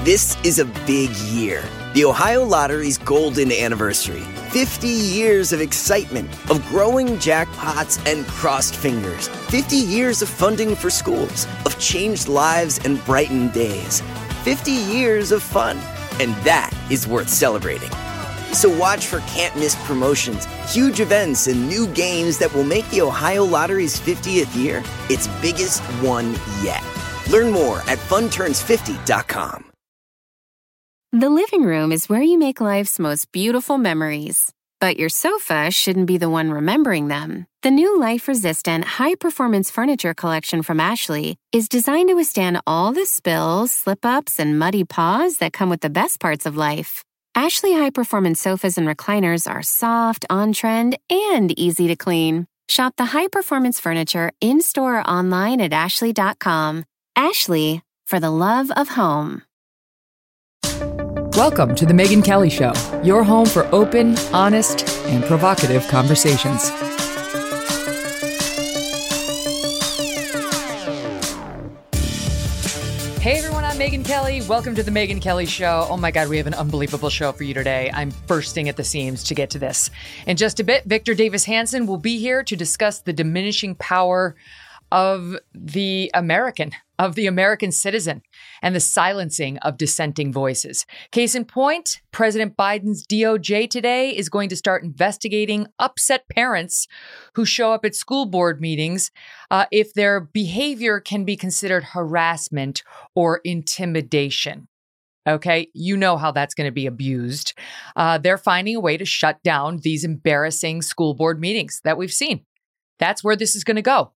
This is a big year. The Ohio Lottery's golden anniversary. 50 years of excitement, of growing jackpots and crossed fingers. 50 years of funding for schools, of changed lives and brightened days. 50 years of fun. And that is worth celebrating. So watch for can't-miss promotions, huge events, and new games that will make the Ohio Lottery's 50th year its biggest one yet. Learn more at funturns50.com. The living room is where you make life's most beautiful memories. But your sofa shouldn't be the one remembering them. The new life-resistant, high-performance furniture collection from Ashley is designed to withstand all the spills, slip-ups, and muddy paws that come with the best parts of life. Ashley high-performance sofas and recliners are soft, on-trend, and easy to clean. Shop the high-performance furniture in-store or online at ashley.com. Ashley, for the love of home. Welcome to The Megyn Kelly Show, your home for open, honest, and provocative conversations. Hey everyone, I'm Megyn Kelly. Welcome to The Megyn Kelly Show. Oh my God, we have an unbelievable show for you today. I'm bursting at the seams to get to this. In just a bit, Victor Davis Hanson will be here to discuss the diminishing power of the American citizen and the silencing of dissenting voices. Case in point, President Biden's DOJ today is going to start investigating upset parents who show up at school board meetings if their behavior can be considered harassment or intimidation. Okay, you know how that's going to be abused. They're finding a way to shut down these embarrassing school board meetings that we've seen. That's where this is going to go.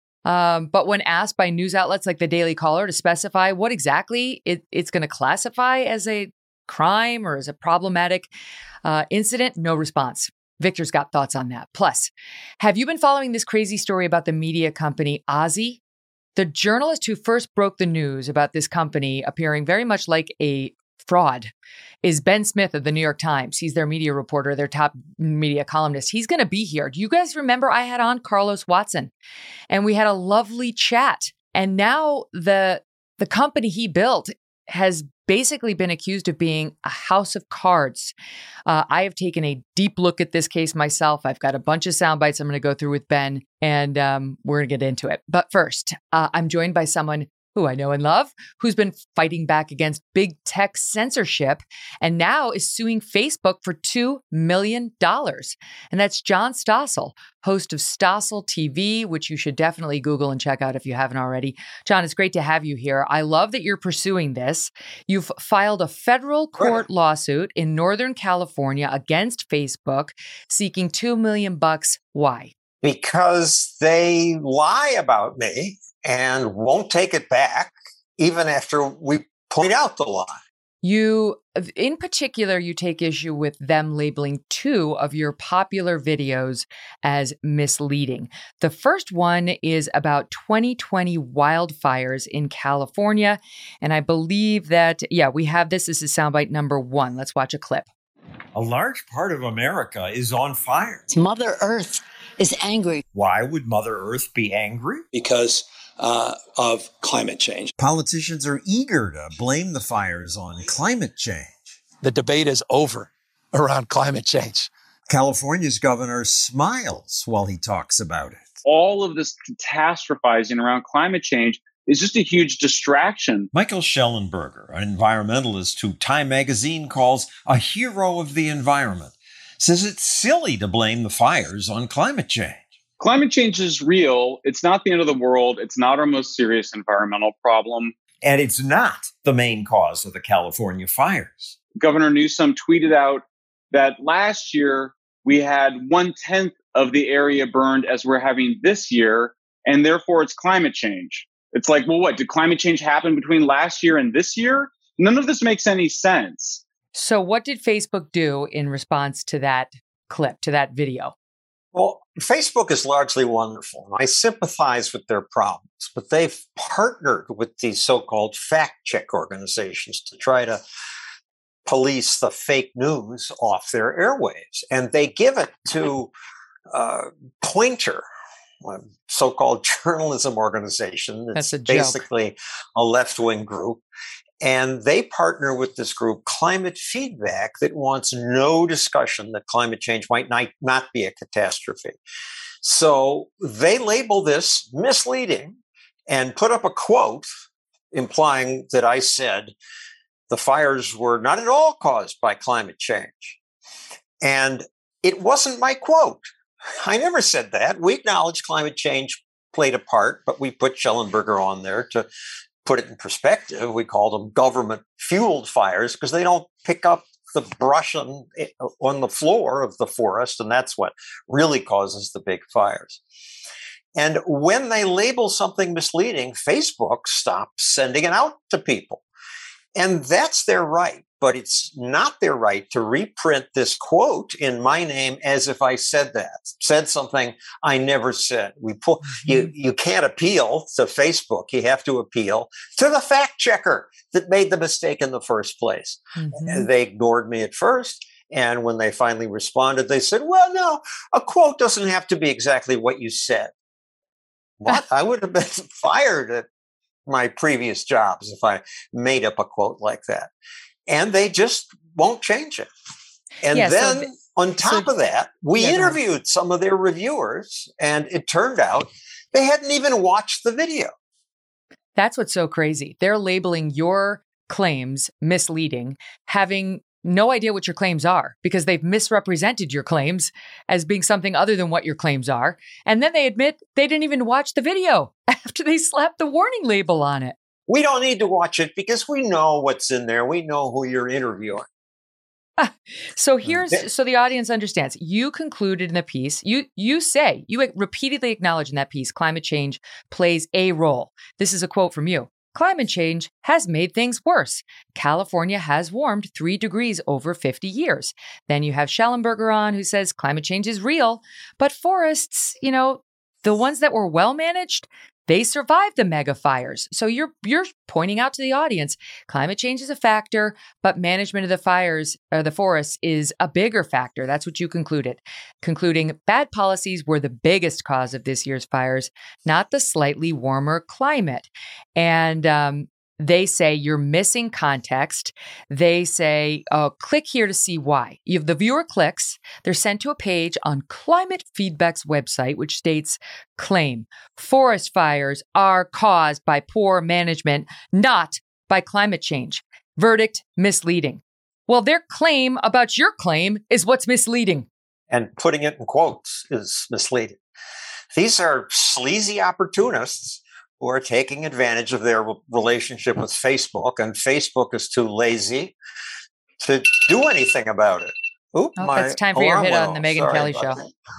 But when asked by news outlets like the Daily Caller to specify what exactly it's going to classify as a crime or as a problematic incident, no response. Victor's got thoughts on that. Plus, have you been following this crazy story about the media company Ozy? The journalist who first broke the news about this company appearing very much like a fraud is Ben Smith of the New York Times. He's their media reporter, their top media columnist. He's going to be here. Do you guys remember I had on Carlos Watson and we had a lovely chat? And now the company he built has basically been accused of being a house of cards. I have taken a deep look at this case myself. I've got a bunch of sound bites I'm going to go through with Ben, and we're going to get into it. But first, I'm joined by someone who I know and love, who's been fighting back against big tech censorship and now is suing Facebook for $2 million. And that's John Stossel, host of Stossel TV, which you should definitely Google and check out if you haven't already. John, it's great to have you here. I love that you're pursuing this. You've filed a federal court lawsuit in Northern California against Facebook, seeking $2 million. Why? Because they lie about me and won't take it back, even after we point out the lie. You, in particular, you take issue with them labeling two of your popular videos as misleading. The first one is about 2020 wildfires in California. And I believe that, we have this. This is soundbite number 1. Let's watch a clip. A large part of America is on fire. Mother Earth is angry. Why would Mother Earth be angry? Because of climate change. Politicians are eager to blame the fires on climate change. The debate is over around climate change. California's governor smiles while he talks about it. All of this catastrophizing around climate change is just a huge distraction. Michael Schellenberger, an environmentalist who Time magazine calls a hero of the environment, says it's silly to blame the fires on climate change. Climate change is real. It's not the end of the world. It's not our most serious environmental problem. And it's not the main cause of the California fires. Governor Newsom tweeted out that last year we had 1/10 of the area burned as we're having this year, and therefore it's climate change. It's like, well, what? Did climate change happen between last year and this year? None of this makes any sense. So what did Facebook do in response to that clip, to that video? Well, Facebook is largely wonderful. I sympathize with their problems, but they've partnered with these so-called fact-check organizations to try to police the fake news off their airwaves. And they give it to Poynter, a so-called journalism organization. That's a basically a left-wing group. And they partner with this group, Climate Feedback, that wants no discussion that climate change might not be a catastrophe. So they label this misleading and put up a quote implying that I said the fires were not at all caused by climate change. And it wasn't my quote. I never said that. We acknowledge climate change played a part, but we put Schellenberger on there to put it in perspective. We called them government-fueled fires because they don't pick up the brush on the floor of the forest, and that's what really causes the big fires. And when they label something misleading, Facebook stops sending it out to people. And that's their right, but it's not their right to reprint this quote in my name as if I said something I never said. You can't appeal to Facebook. You have to appeal to the fact checker that made the mistake in the first place. Mm-hmm. They ignored me at first. And when they finally responded, they said, well, no, a quote doesn't have to be exactly what you said. What? I would have been fired at my previous jobs if I made up a quote like that. And they just won't change it. And then on top of that, we interviewed some of their reviewers, and it turned out they hadn't even watched the video. That's what's so crazy. They're labeling your claims misleading, having no idea what your claims are because they've misrepresented your claims as being something other than what your claims are. And then they admit they didn't even watch the video after they slapped the warning label on it. We don't need to watch it because we know what's in there. We know who you're interviewing. So the audience understands. You concluded in the piece, you repeatedly acknowledge in that piece, climate change plays a role. This is a quote from you. Climate change has made things worse. California has warmed 3 degrees over 50 years. Then you have Schellenberger on who says climate change is real, but forests, the ones that were well managed, they survived the mega fires. So you're pointing out to the audience, climate change is a factor, but management of the fires or the forests is a bigger factor. That's what you concluded. Concluding bad policies were the biggest cause of this year's fires, not the slightly warmer climate. And they say you're missing context. They say, click here to see why. The viewer clicks. They're sent to a page on Climate Feedback's website, which states, claim, forest fires are caused by poor management, not by climate change. Verdict, misleading. Well, their claim about your claim is what's misleading. And putting it in quotes is misleading. These are sleazy opportunists who are taking advantage of their relationship with Facebook, and Facebook is too lazy to do anything about it. It's time for your hit on the Megyn Kelly Show.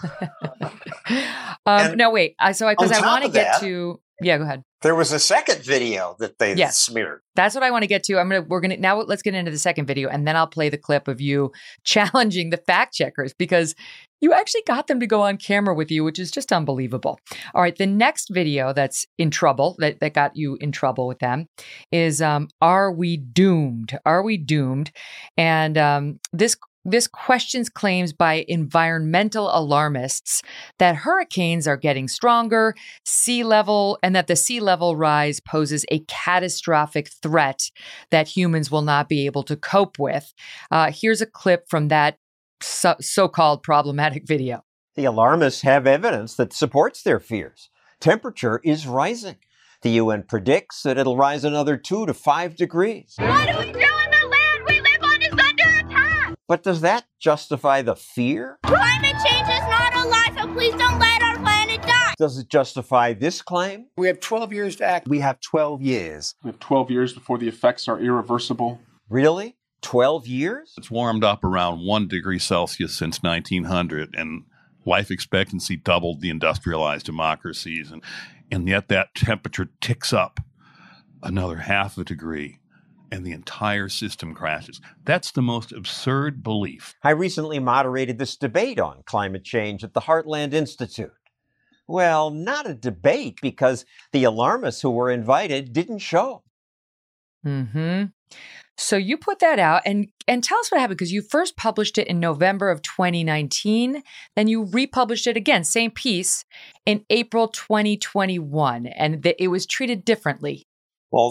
No, wait. Because I want to get to. Yeah, go ahead. There was a second video that they smeared. That's what I want to get to. Let's get into the second video, and then I'll play the clip of you challenging the fact checkers because you actually got them to go on camera with you, which is just unbelievable. All right, the next video that's in trouble, that got you in trouble with them, is Are We Doomed? Are We Doomed? And this questions claims by environmental alarmists that hurricanes are getting stronger, and that the sea level rise poses a catastrophic threat that humans will not be able to cope with. Here's a clip from that so-called problematic video. The alarmists have evidence that supports their fears. Temperature is rising. The UN predicts that it'll rise another 2 to 5 degrees. What do we do in the land we live on is under attack? But does that justify the fear? Climate change is not a lie, so please don't let our planet die. Does it justify this claim? We have 12 years to act. We have 12 years. We have 12 years before the effects are irreversible. Really? 12 years? It's warmed up around 1 degree Celsius since 1900, and life expectancy doubled the industrialized democracies. And yet that temperature ticks up another 0.5 degree, and the entire system crashes. That's the most absurd belief. I recently moderated this debate on climate change at the Heartland Institute. Well, not a debate, because the alarmists who were invited didn't show. Mm-hmm. So you put that out and tell us what happened, because you first published it in November of 2019. Then you republished it again, same piece, in April 2021, and it was treated differently. Well,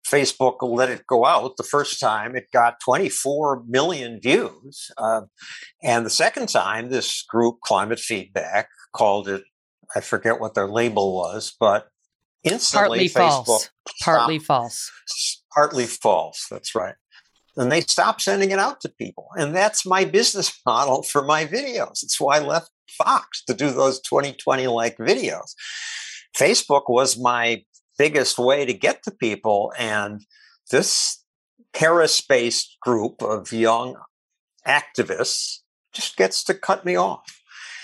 Facebook let it go out. The first time it got 24 million views. And the second time, this group, Climate Feedback, called it, I forget what their label was, but instantly Facebook Partly false. Partly false. That's right. And they stopped sending it out to people. And that's my business model for my videos. It's why I left Fox to do those 2020-like videos. Facebook was my biggest way to get to people. And this Paris-based group of young activists just gets to cut me off.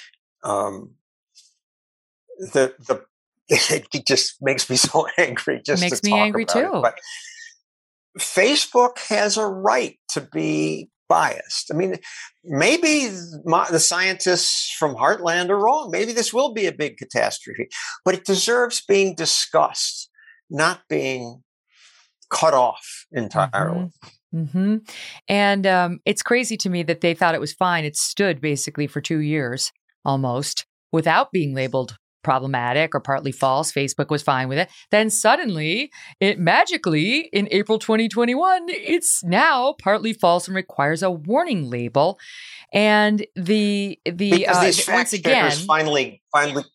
It just makes me so angry. Just makes to me talk angry about too. It. But Facebook has a right to be biased. I mean, maybe the scientists from Heartland are wrong. Maybe this will be a big catastrophe, but it deserves being discussed, not being cut off entirely. Mm-hmm. And it's crazy to me that they thought it was fine. It stood basically for 2 years almost without being labeled problematic or partly false. Facebook was fine with it. Then suddenly, it magically, in April 2021, it's now partly false and requires a warning label. And because these fact checkers finally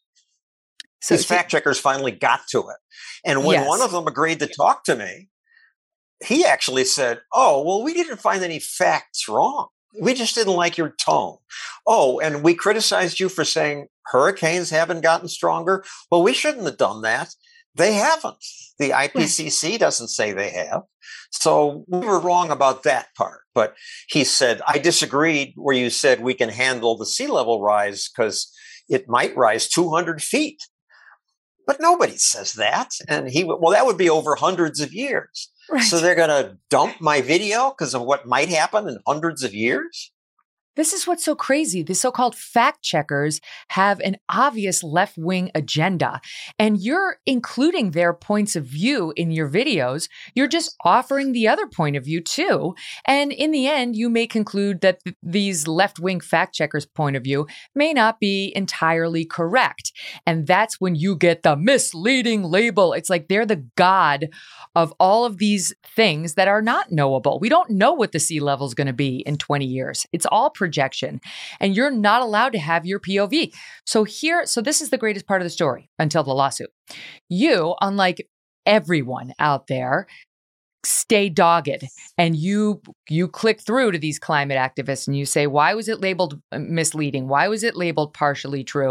these fact checkers finally got to it. And when one of them agreed to talk to me, he actually said, "Oh, well, we didn't find any facts wrong. We just didn't like your tone. Oh, and we criticized you for saying hurricanes haven't gotten stronger. Well, we shouldn't have done that. They haven't. The IPCC doesn't say they have. So we were wrong about that part." But he said, "I disagreed where you said we can handle the sea level rise because it might rise 200 feet. But nobody says that." And that would be over hundreds of years. Right. So they're going to dump my video because of what might happen in hundreds of years? This is what's so crazy. The so-called fact checkers have an obvious left-wing agenda, and you're including their points of view in your videos. You're just offering the other point of view too. And in the end, you may conclude that these left-wing fact checkers' point of view may not be entirely correct. And that's when you get the misleading label. It's like they're the god of all of these things that are not knowable. We don't know what the sea level is going to be in 20 years. It's all projection, and you're not allowed to have your POV. So this is the greatest part of the story until the lawsuit. You, unlike everyone out there, stay dogged, and you click through to these climate activists and you say, why was it labeled misleading? Why was it labeled partially true?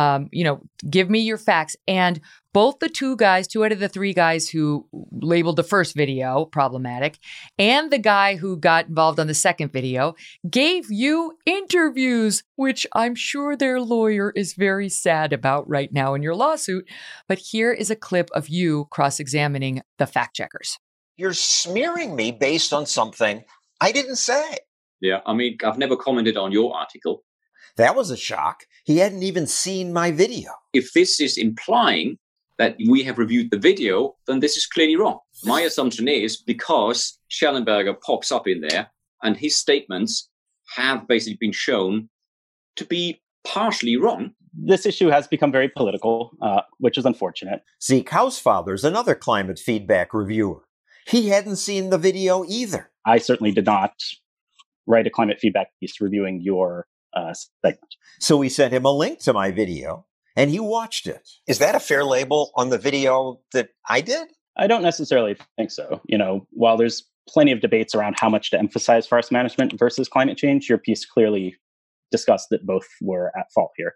Give me your facts. And both the two out of the three guys who labeled the first video problematic and the guy who got involved on the second video gave you interviews, which I'm sure their lawyer is very sad about right now in your lawsuit. But here is a clip of you cross-examining the fact checkers. You're smearing me based on something I didn't say. Yeah, I mean, I've never commented on your article. That was a shock. He hadn't even seen my video. If this is implying that we have reviewed the video, then this is clearly wrong. My assumption is because Schellenberger pops up in there and his statements have basically been shown to be partially wrong. This issue has become very political, which is unfortunate. Zeke Hausfather's another climate feedback reviewer. He hadn't seen the video either. I certainly did not write a climate feedback piece reviewing your segment. So we sent him a link to my video, and he watched it. Is that a fair label on the video that I did? I don't necessarily think so. While there's plenty of debates around how much to emphasize forest management versus climate change, your piece clearly discussed that both were at fault here.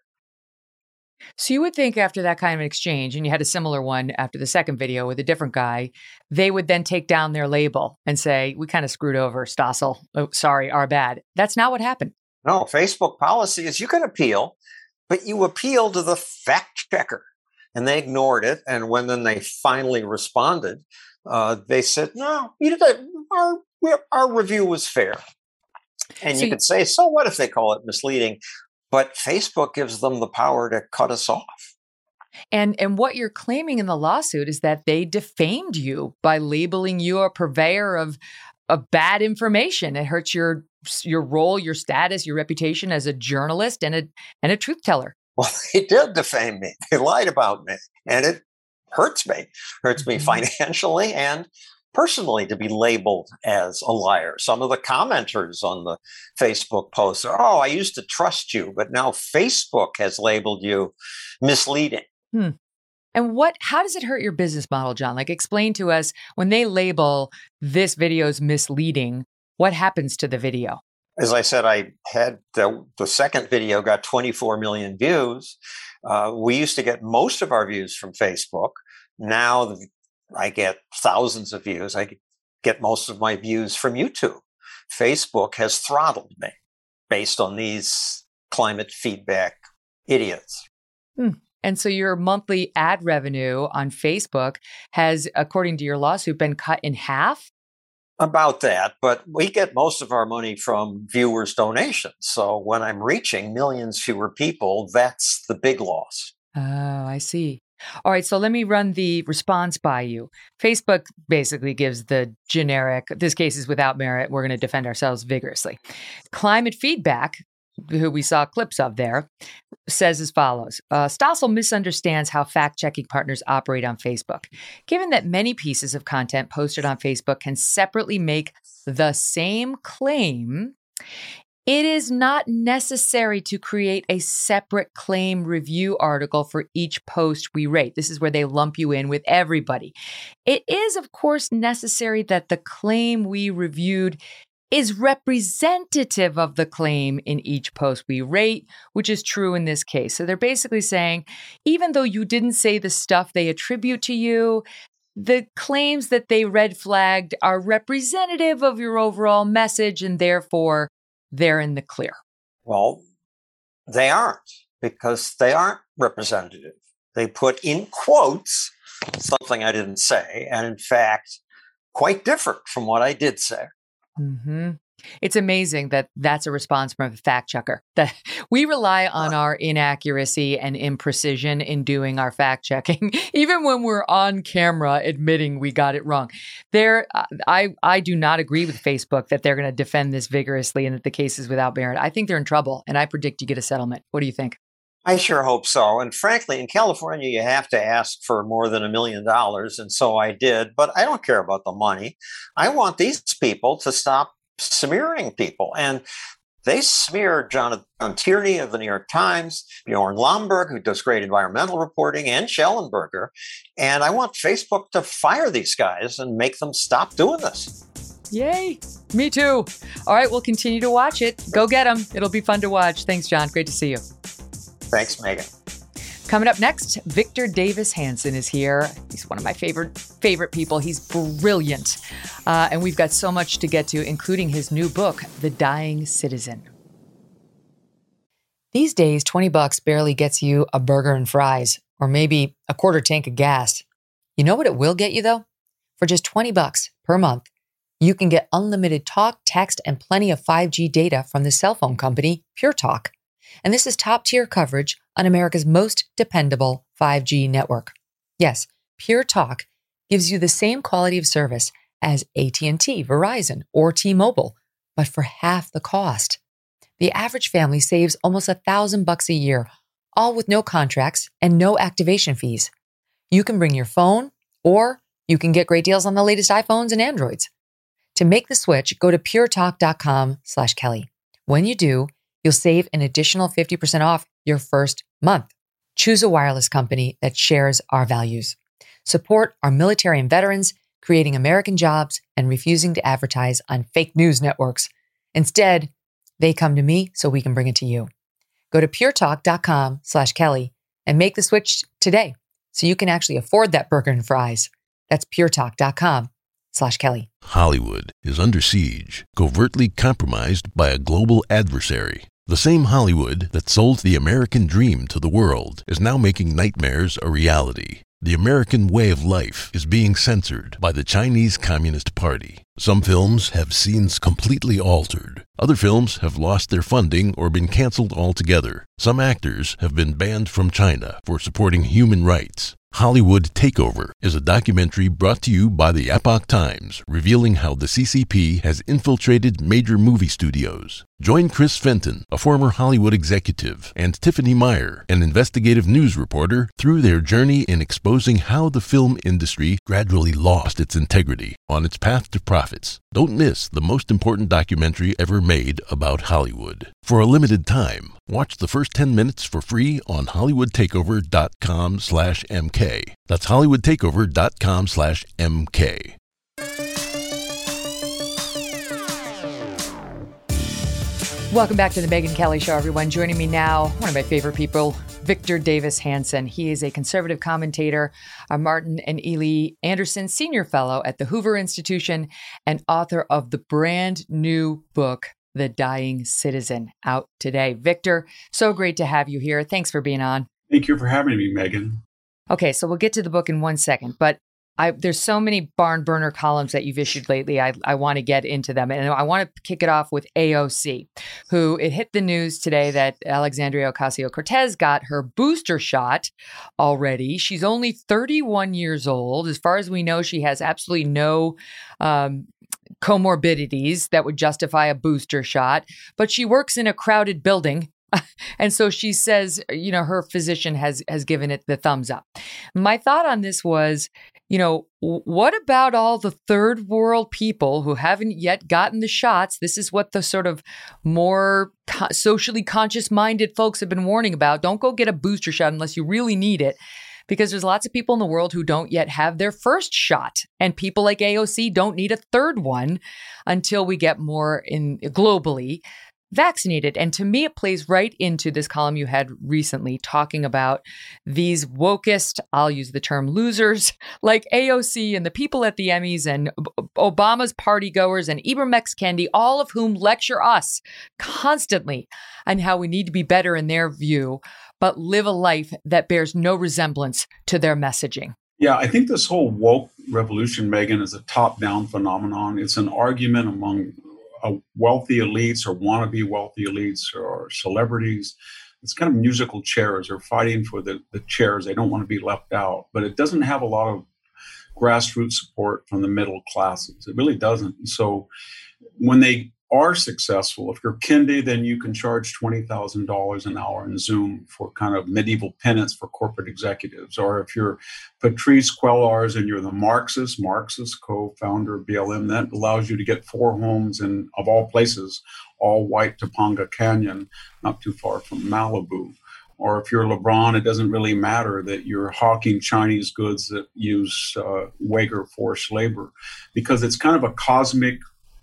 So you would think after that kind of exchange, and you had a similar one after the second video with a different guy, they would then take down their label and say, we kind of screwed over Stossel. Oh, sorry, our bad. That's not what happened. No, Facebook policy is you can appeal, but you appeal to the fact checker. And they ignored it. And when then they finally responded, they said, no, our review was fair. And so you could say, so what if they call it misleading? But Facebook gives them the power to cut us off. And what you're claiming in the lawsuit is that they defamed you by labeling you a purveyor of bad information. It hurts your role, your status, your reputation as a journalist and a truth teller. Well, they did defame me. They lied about me. And it hurts me. Hurts me financially and personally to be labeled as a liar. Some of the commenters on the Facebook posts are, oh, I used to trust you, but now Facebook has labeled you misleading. And how does it hurt your business model, John? Like, explain to us, when they label this video's misleading, what happens to the video? As I said, I had the second video got 24 million views. We used to get most of our views from Facebook. Now I get thousands of views. I get most of my views from YouTube. Facebook has throttled me based on these climate feedback idiots. And so your monthly ad revenue on Facebook has, according to your lawsuit, been cut in half? About that, but we get most of our money from viewers' donations. So when I'm reaching millions fewer people, that's the big loss. Oh, I see. All right, so let me run the response by you. Facebook basically gives the generic, this case is without merit, we're going to defend ourselves vigorously. Climate Feedback, who we saw clips of there, says as follows. Stossel misunderstands how fact-checking partners operate on Facebook. Given that many pieces of content posted on Facebook can separately make the same claim, it is not necessary to create a separate claim review article for each post we rate. This is where they lump you in with everybody. It is, of course, necessary that the claim we reviewed is representative of the claim in each post we rate, which is true in this case. So they're basically saying, even though you didn't say the stuff they attribute to you, the claims that they red flagged are representative of your overall message, and therefore they're in the clear. Well, they aren't, because they aren't representative. They put in quotes something I didn't say, and in fact, quite different from what I did say. It's amazing that that's a response from a fact checker. That we rely on our inaccuracy and imprecision in doing our fact checking, even when we're on camera admitting we got it wrong. I do not agree with Facebook that they're going to defend this vigorously and that the case is without merit. I think they're in trouble, and I predict you get a settlement. What do you think? I sure hope so. And frankly, in California, you have to ask for more than $1 million. And so I did. But I don't care about the money. I want these people to stop smearing people. And they smeared John Tierney of the New York Times, Bjorn Lomborg, who does great environmental reporting, and Schellenberger. And I want Facebook to fire these guys and make them stop doing this. Yay. Me too. All right, we'll continue to watch it. Go get them. It'll be fun to watch. Thanks, John. Great to see you. Thanks, Megan. Coming up next, Victor Davis Hanson is here. He's one of my favorite people. He's brilliant. And we've got so much to get to, including his new book, The Dying Citizen. These days, $20 barely gets you a burger and fries, or maybe a quarter tank of gas. You know what it will get you, though? For just $20 per month, you can get unlimited talk, text, and plenty of 5G data from the cell phone company Pure Talk. And this is top-tier coverage on America's most dependable 5G network. Yes, Pure Talk gives you the same quality of service as AT&T, Verizon, or T-Mobile, but for half the cost. The average family saves almost $1,000 a year, all with no contracts and no activation fees. You can bring your phone, or you can get great deals on the latest iPhones and Androids. To make the switch, go to puretalk.com/Kelly. When you do, you'll save an additional 50% off your first month. Choose a wireless company that shares our values. Support our military and veterans, creating American jobs and refusing to advertise on fake news networks. Instead, they come to me so we can bring it to you. Go to puretalk.com/Kelly and make the switch today so you can actually afford that burger and fries. That's puretalk.com/Kelly. Hollywood is under siege, covertly compromised by a global adversary. The same Hollywood that sold the American dream to the world is now making nightmares a reality. The American way of life is being censored by the Chinese Communist Party. Some films have scenes completely altered. Other films have lost their funding or been canceled altogether. Some actors have been banned from China for supporting human rights. Hollywood Takeover is a documentary brought to you by the Epoch Times, revealing how the CCP has infiltrated major movie studios. Join Chris Fenton, a former Hollywood executive, and Tiffany Meyer, an investigative news reporter, through their journey in exposing how the film industry gradually lost its integrity on its path to profits. Don't miss the most important documentary ever made about Hollywood. For a limited time, watch the first 10 minutes for free on HollywoodTakeover.com/MK. That's HollywoodTakeover.com/MK. Welcome back to the Megyn Kelly Show, everyone. Joining me now, one of my favorite people, Victor Davis Hanson. He is a conservative commentator, a Martin and Ely Anderson Senior Fellow at the Hoover Institution, and author of the brand new book, The Dying Citizen, out today. Victor, so great to have you here. Thanks for being on. Thank you for having me, Megyn. Okay, so we'll get to the book in 1 second, but there's so many barn burner columns that you've issued lately. I want to get into them. And I want to kick it off with AOC, who it hit the news today that Alexandria Ocasio-Cortez got her booster shot already. She's only 31 years old. As far as we know, she has absolutely no comorbidities that would justify a booster shot, but she works in a crowded building. And so she says, her physician has given it the thumbs up. My thought on this was, what about all the third world people who haven't yet gotten the shots? This is what the sort of more socially conscious minded folks have been warning about. Don't go get a booster shot unless you really need it, because there's lots of people in the world who don't yet have their first shot. And people like AOC don't need a third one until we get more globally vaccinated. And to me, it plays right into this column you had recently talking about these wokest, I'll use the term losers, like AOC and the people at the Emmys and Obama's party goers and Ibram X. Kendi, all of whom lecture us constantly on how we need to be better in their view, but live a life that bears no resemblance to their messaging. Yeah, I think this whole woke revolution, Megyn, is a top-down phenomenon. It's an argument among wealthy elites or wannabe wealthy elites or celebrities. It's kind of musical chairs. They're fighting for the chairs. They don't want to be left out. But it doesn't have a lot of grassroots support from the middle classes. It really doesn't. And so when they are successful, if you're Kendi, then you can charge $20,000 an hour in Zoom for kind of medieval penance for corporate executives. Or if you're Patrisse Cullors and you're the Marxist co-founder of BLM, that allows you to get 4 homes in, of all places, all white Topanga Canyon, not too far from Malibu. Or if you're LeBron, it doesn't really matter that you're hawking Chinese goods that use Uyghur forced labor, because it's kind of a cosmic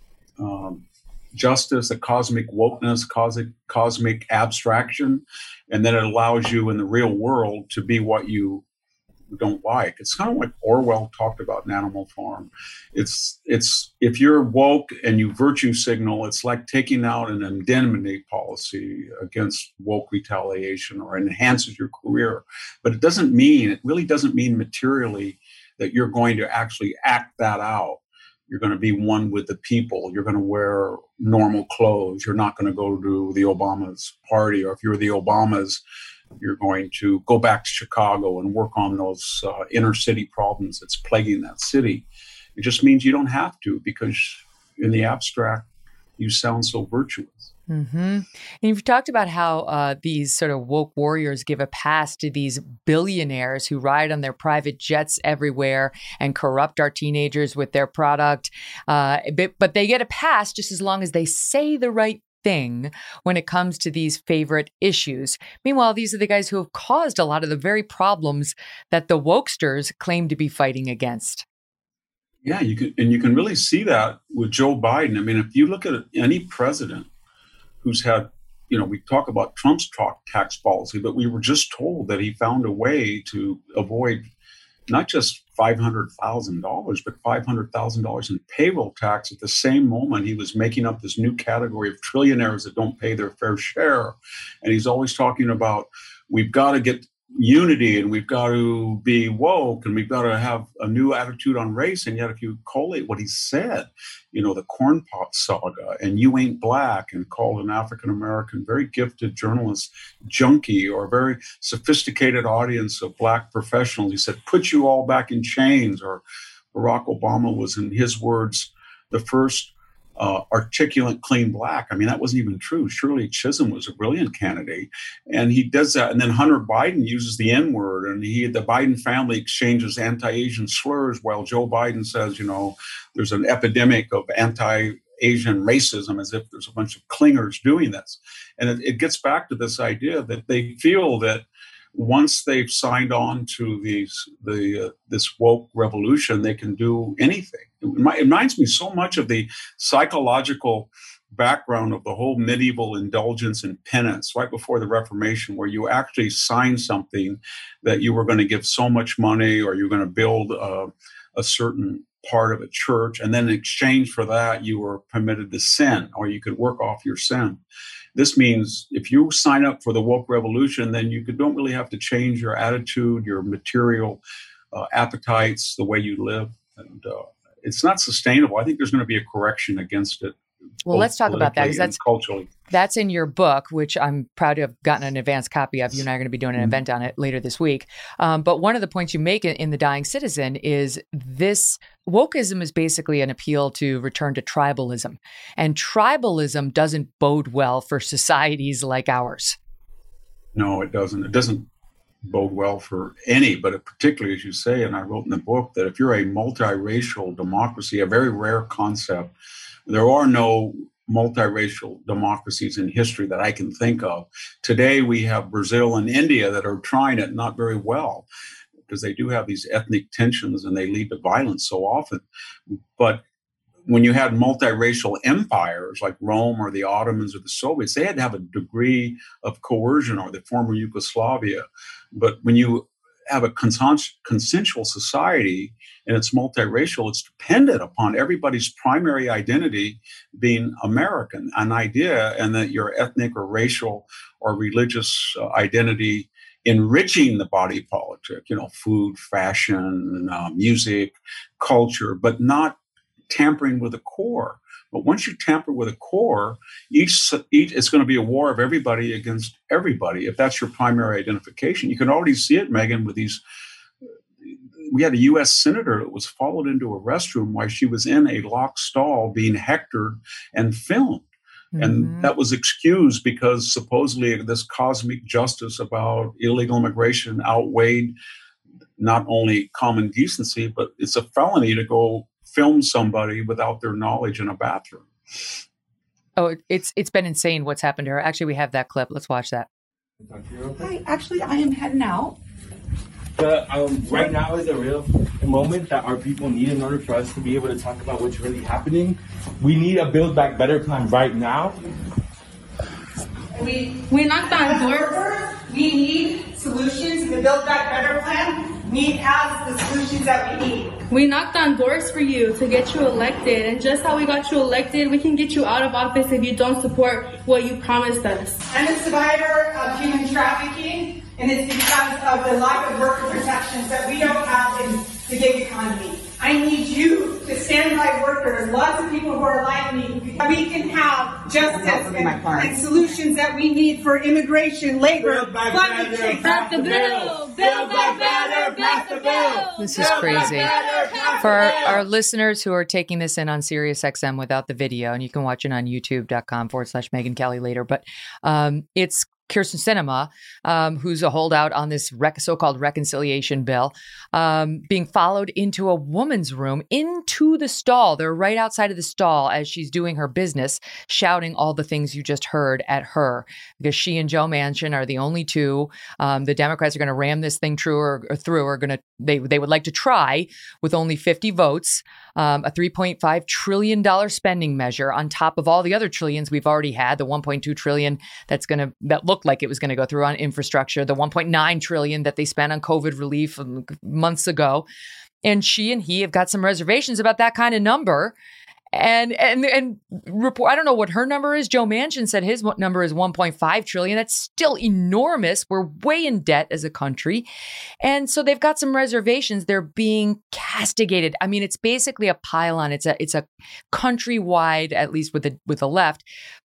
justice, a cosmic wokeness, cosmic abstraction, and then it allows you in the real world to be what you don't like. It's kind of like Orwell talked about in Animal Farm. It's if you're woke and you virtue signal, it's like taking out an indemnity policy against woke retaliation or enhances your career. But it really doesn't mean materially that you're going to actually act that out. You're going to be one with the people. You're going to wear normal clothes. You're not going to go to the Obama's party. Or if you're the Obamas, you're going to go back to Chicago and work on those inner city problems that's plaguing that city. It just means you don't have to, because in the abstract, you sound so virtuous. Mm-hmm. And you've talked about how these sort of woke warriors give a pass to these billionaires who ride on their private jets everywhere and corrupt our teenagers with their product. But they get a pass just as long as they say the right thing when it comes to these favorite issues. Meanwhile, these are the guys who have caused a lot of the very problems that the wokesters claim to be fighting against. Yeah, you can really see that with Joe Biden. I mean, if you look at any president who's had, we talk about Trump's tax policy, but we were just told that he found a way to avoid not just $500,000, but $500,000 in payroll tax at the same moment he was making up this new category of trillionaires that don't pay their fair share. And he's always talking about, we've got to get unity, and we've got to be woke, and we've got to have a new attitude on race. And yet, if you collate what he said, the Corn Pop saga, and You Ain't Black, and called an African-American, very gifted journalist junkie, or a very sophisticated audience of Black professionals, he said, put you all back in chains. Or Barack Obama was, in his words, the first articulate, clean Black. I mean, that wasn't even true. Shirley Chisholm was a brilliant candidate, and he does that. And then Hunter Biden uses the N-word, and the Biden family exchanges anti-Asian slurs, while Joe Biden says, there's an epidemic of anti-Asian racism, as if there's a bunch of clingers doing this. And it gets back to this idea that they feel that once they've signed on to this woke revolution, they can do anything. It reminds me so much of the psychological background of the whole medieval indulgence and penance right before the Reformation, where you actually signed something that you were going to give so much money, or you're going to build a certain part of a church, and then in exchange for that, you were permitted to sin, or you could work off your sin. This means if you sign up for the woke revolution, then you don't really have to change your attitude, your material appetites, the way you live. And it's not sustainable. I think there's going to be a correction against it. Well, let's talk about that, because culturally. That's in your book, which I'm proud to have gotten an advanced copy of. You and I are going to be doing an event on it later this week. But one of the points you make in The Dying Citizen is this wokeism is basically an appeal to return to tribalism. And tribalism doesn't bode well for societies like ours. No, it doesn't. It doesn't bode well for any, but particularly, as you say, and I wrote in the book, that if you're a multiracial democracy, a very rare concept, there are no multiracial democracies in history that I can think of. Today, we have Brazil and India that are trying it not very well, because they do have these ethnic tensions and they lead to violence so often. But when you had multiracial empires like Rome or the Ottomans or the Soviets, they had to have a degree of coercion, or the former Yugoslavia. But when you have a consensual society and it's multiracial, it's dependent upon everybody's primary identity being American, an idea, and that your ethnic or racial or religious identity enriching the body politic, food, fashion, music, culture, but not tampering with the core. But once you tamper with a core, each it's going to be a war of everybody against everybody, if that's your primary identification. You can already see it, Megan, with these. We had a U.S. senator that was followed into a restroom while she was in a locked stall being hectored and filmed. Mm-hmm. And that was excused because supposedly this cosmic justice about illegal immigration outweighed not only common decency, but it's a felony to go film somebody without their knowledge in a bathroom. Oh, it's been insane what's happened to her. Actually, we have that clip. Let's watch that. Hi, actually, I am heading out. But right now is a real moment that our people need in order for us to be able to talk about what's really happening. We need a Build Back Better plan right now. We knocked on doors. We need solutions. The Build Back Better plan has the solutions that we need. We knocked on doors for you to get you elected, and just how we got you elected, we can get you out of office if you don't support what you promised us. I'm a survivor of human trafficking, and it's because of the lack of worker protections that we don't have in the gig economy. I need you to stand by workers, lots of people who are like me. We can have justice and solutions that we need for immigration, labor, climate change. Pass the bill! Build Back Better! Pass the bill! This is crazy. For our listeners who are taking this in on SiriusXM without the video, and you can watch it on youtube.com/Megyn Kelly later, but it's Kyrsten Sinema, who's a holdout on this so-called reconciliation bill, being followed into a woman's room, into the stall. They're right outside of the stall as she's doing her business, shouting all the things you just heard at her, because she and Joe Manchin are the only two. The Democrats are going to ram this thing through. They would like to try with only 50 votes, a $3.5 trillion spending measure on top of all the other trillions we've already had, the $1.2 trillion that looked like it was going to go through on infrastructure, the $1.9 trillion that they spent on COVID relief months ago. And she and he have got some reservations about that kind of number. And report, I don't know what her number is. Joe Manchin said his number is 1.5 trillion. That's still enormous. We're way in debt as a country. And so they've got some reservations. They're being castigated. I mean, it's basically a pylon. It's a countrywide, at least with the left,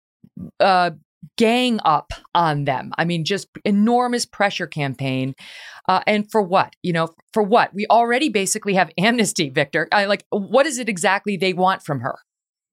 gang up on them. I mean, just enormous pressure campaign. And for what? For what? We already basically have amnesty, Victor. What is it exactly they want from her?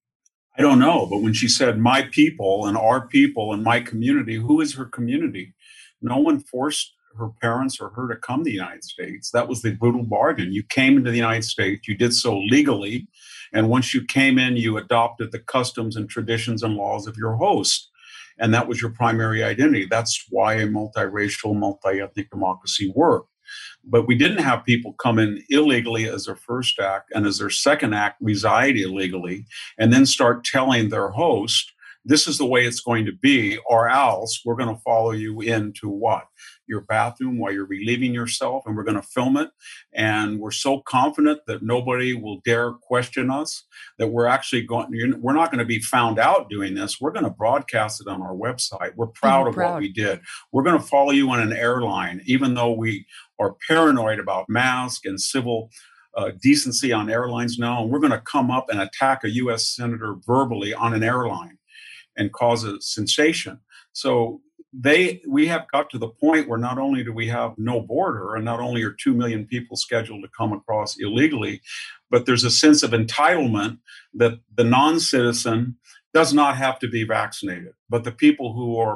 I don't know. But when she said my people and our people and my community, who is her community? No one forced her parents or her to come to the United States. That was the brutal bargain. You came into the United States. You did so legally. And once you came in, you adopted the customs and traditions and laws of your host. And that was your primary identity. That's why a multiracial, multi-ethnic democracy worked. But we didn't have people come in illegally as their first act, and as their second act reside illegally, and then start telling their host, this is the way it's going to be, or else we're going to follow you into what? Your bathroom while you're relieving yourself, and we're going to film it. And we're so confident that nobody will dare question us that we're not going to be found out doing this. We're going to broadcast it on our website. We're proud of what we did. We're going to follow you on an airline, even though we are paranoid about masks and civil decency on airlines now. And we're going to come up and attack a U.S. senator verbally on an airline and cause a sensation. So we have got to the point where not only do we have no border, and not only are 2 million people scheduled to come across illegally, but there's a sense of entitlement that the non-citizen does not have to be vaccinated. But the people who are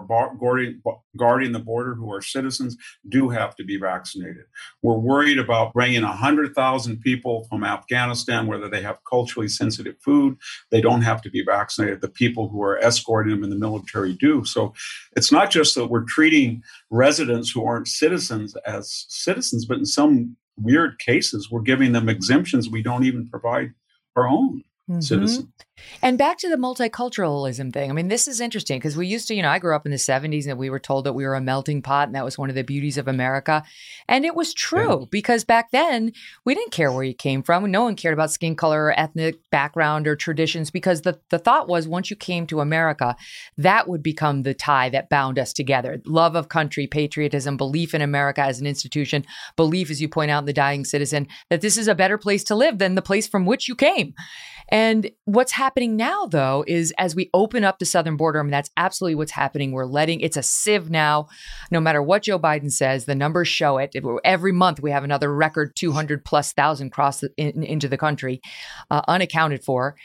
guarding the border, who are citizens, do have to be vaccinated. We're worried about bringing 100,000 people from Afghanistan, whether they have culturally sensitive food. They don't have to be vaccinated. The people who are escorting them in the military do. So it's not just that we're treating residents who aren't citizens as citizens, but in some weird cases, we're giving them exemptions we don't even provide our own citizens. And back to the multiculturalism thing. I mean, this is interesting because we used to, I grew up in the 70s and we were told that we were a melting pot, and that was one of the beauties of America. And it was true because back then we didn't care where you came from. No one cared about skin color or ethnic background or traditions, because the thought was once you came to America, that would become the tie that bound us together. Love of country, patriotism, belief in America as an institution, belief, as you point out, in the dying citizen, that this is a better place to live than the place from which you came. And what's happening now, though, is as we open up the southern border, I mean, that's absolutely what's happening. It's a sieve now. No matter what Joe Biden says, the numbers show it. Every month we have another record 200,000+ cross into the country, unaccounted for.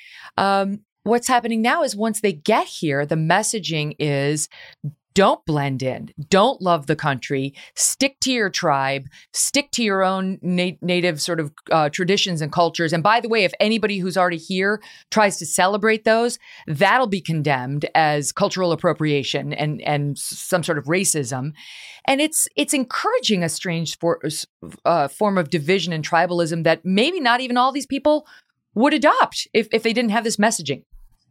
What's happening now is once they get here, the messaging is, don't blend in. Don't love the country. Stick to your tribe. Stick to your own native sort of traditions and cultures. And by the way, if anybody who's already here tries to celebrate those, that'll be condemned as cultural appropriation and some sort of racism. And it's encouraging a strange form of division and tribalism that maybe not even all these people would adopt if they didn't have this messaging.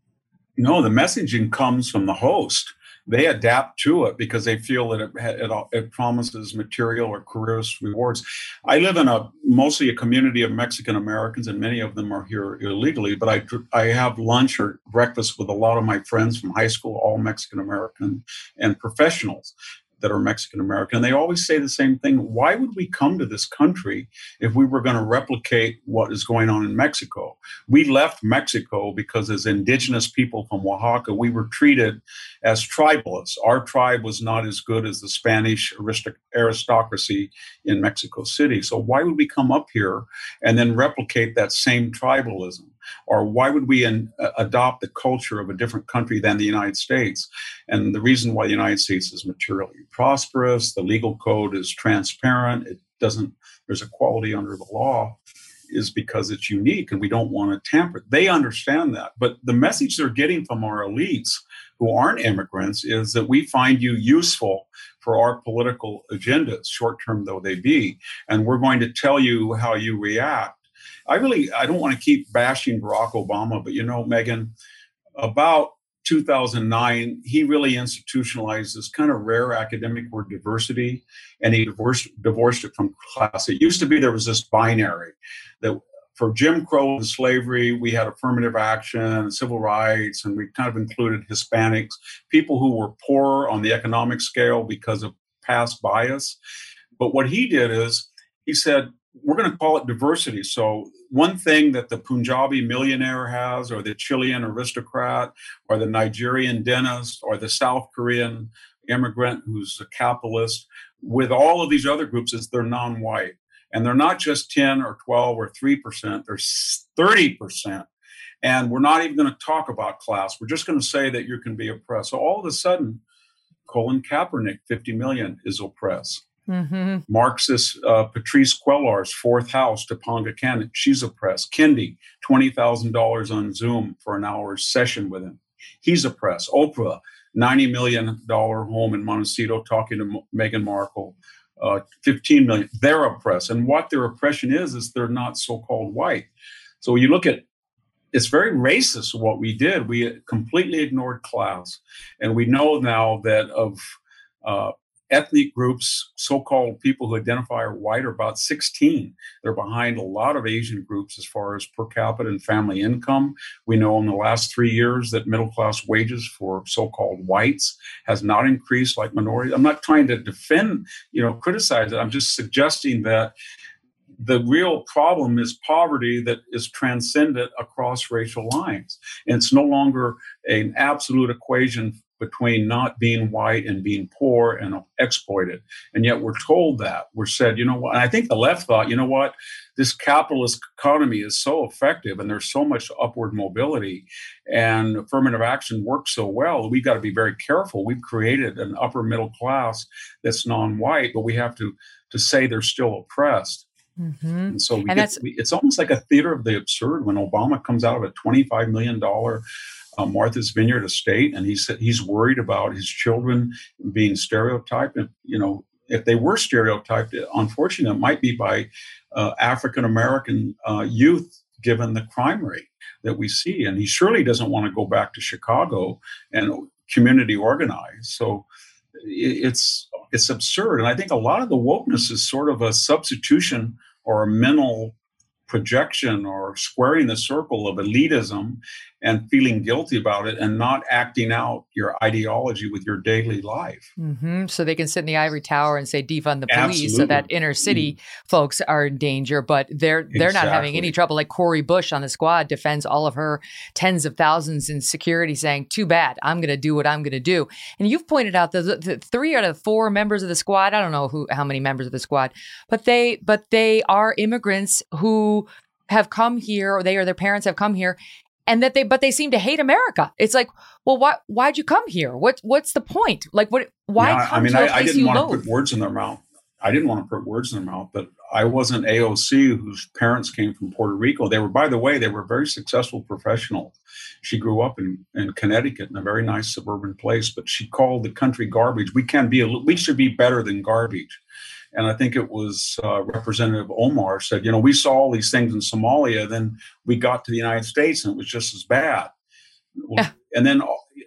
No, the messaging comes from the host. They adapt to it because they feel that it promises material or careerist rewards. I live in mostly a community of Mexican Americans, and many of them are here illegally. But I have lunch or breakfast with a lot of my friends from high school, all Mexican American, and professionals that are Mexican American. They always say the same thing. Why would we come to this country if we were going to replicate what is going on in Mexico? We left Mexico because as indigenous people from Oaxaca, we were treated as tribalists. Our tribe was not as good as the Spanish aristocracy in Mexico City. So why would we come up here and then replicate that same tribalism? Or why would we adopt the culture of a different country than the United States? And the reason why the United States is materially prosperous, the legal code is transparent, there's equality under the law, is because it's unique and we don't want to tamper. They understand that. But the message they're getting from our elites who aren't immigrants is that we find you useful for our political agendas, short-term though they be, and we're going to tell you how you react. I don't want to keep bashing Barack Obama, but Megan, about 2009, he really institutionalized this kind of rare academic word diversity, and he divorced it from class. It used to be there was this binary that for Jim Crow and slavery, we had affirmative action, civil rights, and we kind of included Hispanics, people who were poor on the economic scale because of past bias. But what he did is he said, we're going to call it diversity. So one thing that the Punjabi millionaire has, or the Chilean aristocrat, or the Nigerian dentist, or the South Korean immigrant who's a capitalist, with all of these other groups, is they're non-white. And they're not just 10 or 12 or 3%, they're 30%. And we're not even going to talk about class. We're just going to say that you can be oppressed. So all of a sudden, Colin Kaepernick, 50 million, is oppressed. Mm-hmm. Marxist Patrice Quellar's fourth house, Topanga Cannon, she's oppressed. Kendi, $20,000 on Zoom for an hour's session with him. He's oppressed. Oprah, $90 million home in Montecito talking to Meghan Markle. 15 million, they're oppressed. And what their oppression is they're not so-called white. So when you look at, it's very racist what we did. We completely ignored class. And we know now that of ethnic groups, so-called people who identify are white, are about 16. They're behind a lot of Asian groups as far as per capita and family income. We know in the last 3 years that middle-class wages for so-called whites has not increased like minorities. I'm not trying to defend, criticize it. I'm just suggesting that the real problem is poverty that is transcendent across racial lines. And it's no longer an absolute equation between not being white and being poor and exploited. And yet we're told that. We're said, and I think the left thought, this capitalist economy is so effective and there's so much upward mobility and affirmative action works so well, we've got to be very careful. We've created an upper middle class that's non-white, but we have to say they're still oppressed. Mm-hmm. And so it's almost like a theater of the absurd when Obama comes out of a $25 million Martha's Vineyard estate, and he said he's worried about his children being stereotyped. And, if they were stereotyped, unfortunately, it might be by African-American youth, given the crime rate that we see. And he surely doesn't want to go back to Chicago and community organize. So it's absurd. And I think a lot of the wokeness is sort of a substitution or a mental projection or squaring the circle of elitism and feeling guilty about it and not acting out your ideology with your daily life. Mm-hmm. So they can sit in the ivory tower and say defund the police. Absolutely. So that inner city folks are in danger, but they're not having any trouble. Like Cori Bush on the Squad defends all of her tens of thousands in security, saying, too bad, I'm going to do what I'm going to do. And you've pointed out the 3 out of 4 members of the Squad, I don't know how many members of the Squad, but they are immigrants who have come here, or they or their parents have come here, and but they seem to hate America. It's like, well, why'd you come here? What's the point? Like, why come to a place I didn't you want loathe? to put words in their mouth. I didn't want to put words in their mouth, but I wasn't AOC, whose parents came from Puerto Rico. By the way, they were very successful professionals. She grew up in Connecticut in a very nice suburban place, but she called the country garbage. We should be better than garbage. And I think it was Representative Omar said, we saw all these things in Somalia, then we got to the United States and it was just as bad. Yeah. And then,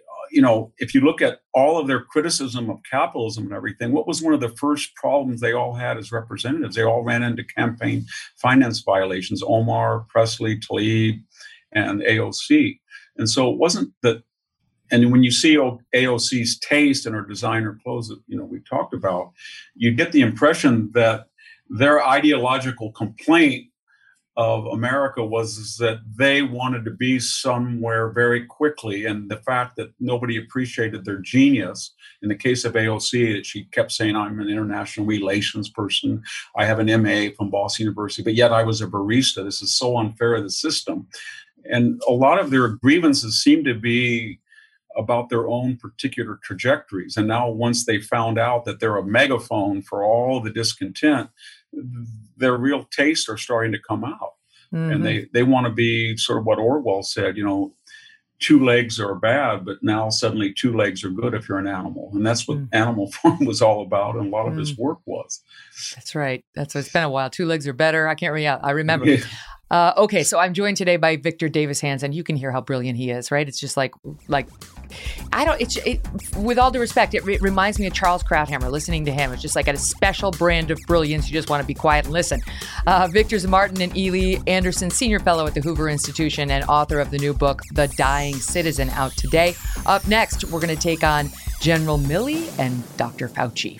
if you look at all of their criticism of capitalism and everything, what was one of the first problems they all had as representatives? They all ran into campaign finance violations, Omar, Presley, Tlaib, and AOC. And so it wasn't that. And when you see AOC's taste and her designer clothes that, we talked about, you get the impression that their ideological complaint of America was that they wanted to be somewhere very quickly. And the fact that nobody appreciated their genius. In the case of AOC, that she kept saying, I'm an international relations person. I have an MA from Boston University, but yet I was a barista. This is so unfair to the system. And a lot of their grievances seem to be about their own particular trajectories. And now once they found out that they're a megaphone for all the discontent, their real tastes are starting to come out. Mm-hmm. And they want to be sort of what Orwell said, 2 legs are bad, but now suddenly 2 legs are good if you're an animal. And that's what Animal Farm was all about, and a lot of his work was. That's right. It's been a while. 2 legs are better. I remember. Yeah. Okay, so I'm joined today by Victor Davis Hanson. You can hear how brilliant he is, right? It's just like with all due respect, it reminds me of Charles Krauthammer. Listening to him, it's just like a special brand of brilliance. You just want to be quiet and listen. Victor Zamartin and Ely Anderson, senior fellow at the Hoover Institution and author of the new book, The Dying Citizen, out today. Up next, we're going to take on General Milley and Dr. Fauci.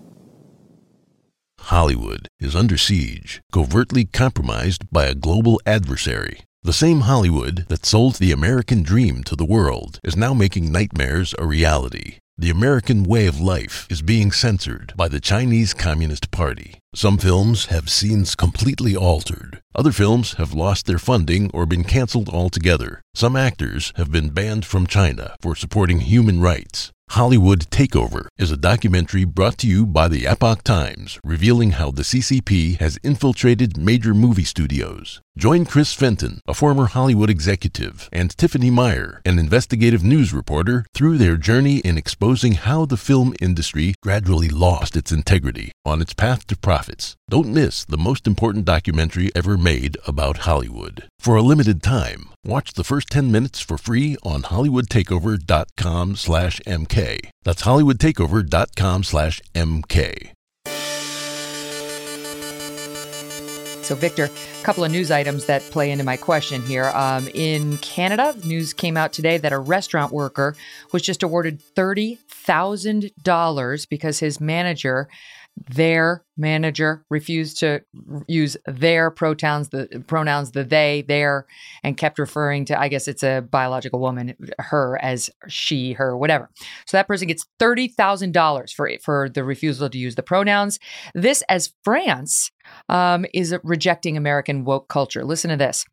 Hollywood is under siege, covertly compromised by a global adversary. The same Hollywood that sold the American dream to the world is now making nightmares a reality. The American way of life is being censored by the Chinese Communist Party. Some films have scenes completely altered. Other films have lost their funding or been canceled altogether. Some actors have been banned from China for supporting human rights. Hollywood Takeover is a documentary brought to you by the Epoch Times, revealing how the CCP has infiltrated major movie studios. Join Chris Fenton, a former Hollywood executive, and Tiffany Meyer, an investigative news reporter, through their journey in exposing how the film industry gradually lost its integrity on its path to profits. Don't miss the most important documentary ever made about Hollywood. For a limited time, watch the first 10 minutes for free on HollywoodTakeover.com/MK. That's HollywoodTakeover.com/MK. So, Victor, a couple of news items that play into my question here. In Canada, news came out today that a restaurant worker was just awarded $30,000 because their manager refused to use their pronouns, the they, their, and kept referring to, I guess it's a biological woman, her as she, her, whatever. So that person gets $30,000 for the refusal to use the pronouns. This as France is rejecting American woke culture. Listen to this.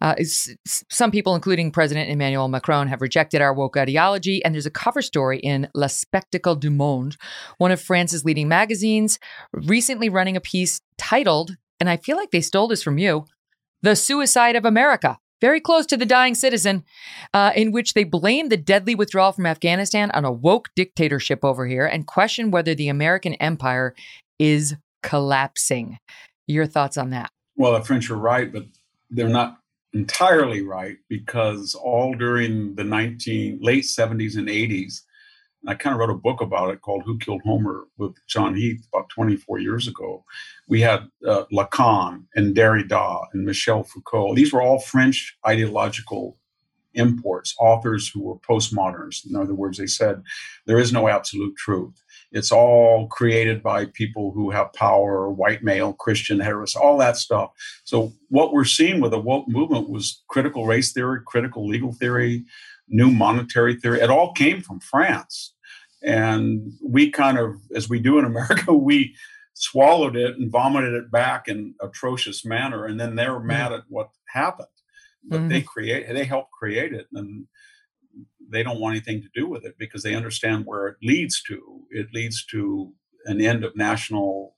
Some people, including President Emmanuel Macron, have rejected our woke ideology. And there's a cover story in Le Spectacle du Monde, one of France's leading magazines, recently running a piece titled, and I feel like they stole this from you, The Suicide of America. Very close to The Dying Citizen, in which they blame the deadly withdrawal from Afghanistan on a woke dictatorship over here and question whether the American empire is collapsing. Your thoughts on that? Well, the French are right, but they're not entirely right, because all during the late 70s and 80s, I kind of wrote a book about it called Who Killed Homer with John Heath about 24 years ago. We had Lacan and Derrida and Michel Foucault. These were all French ideological imports, authors who were postmodernists. In other words, they said there is no absolute truth. It's all created by people who have power, white male, Christian, heterosexual, all that stuff. So what we're seeing with the woke movement was critical race theory, critical legal theory, new monetary theory. It all came from France. And we kind of, as we do in America, we swallowed it and vomited it back in atrocious manner. And then they're mad at what happened. But they helped create it. And they don't want anything to do with it because they understand where it leads to. It leads to an end of national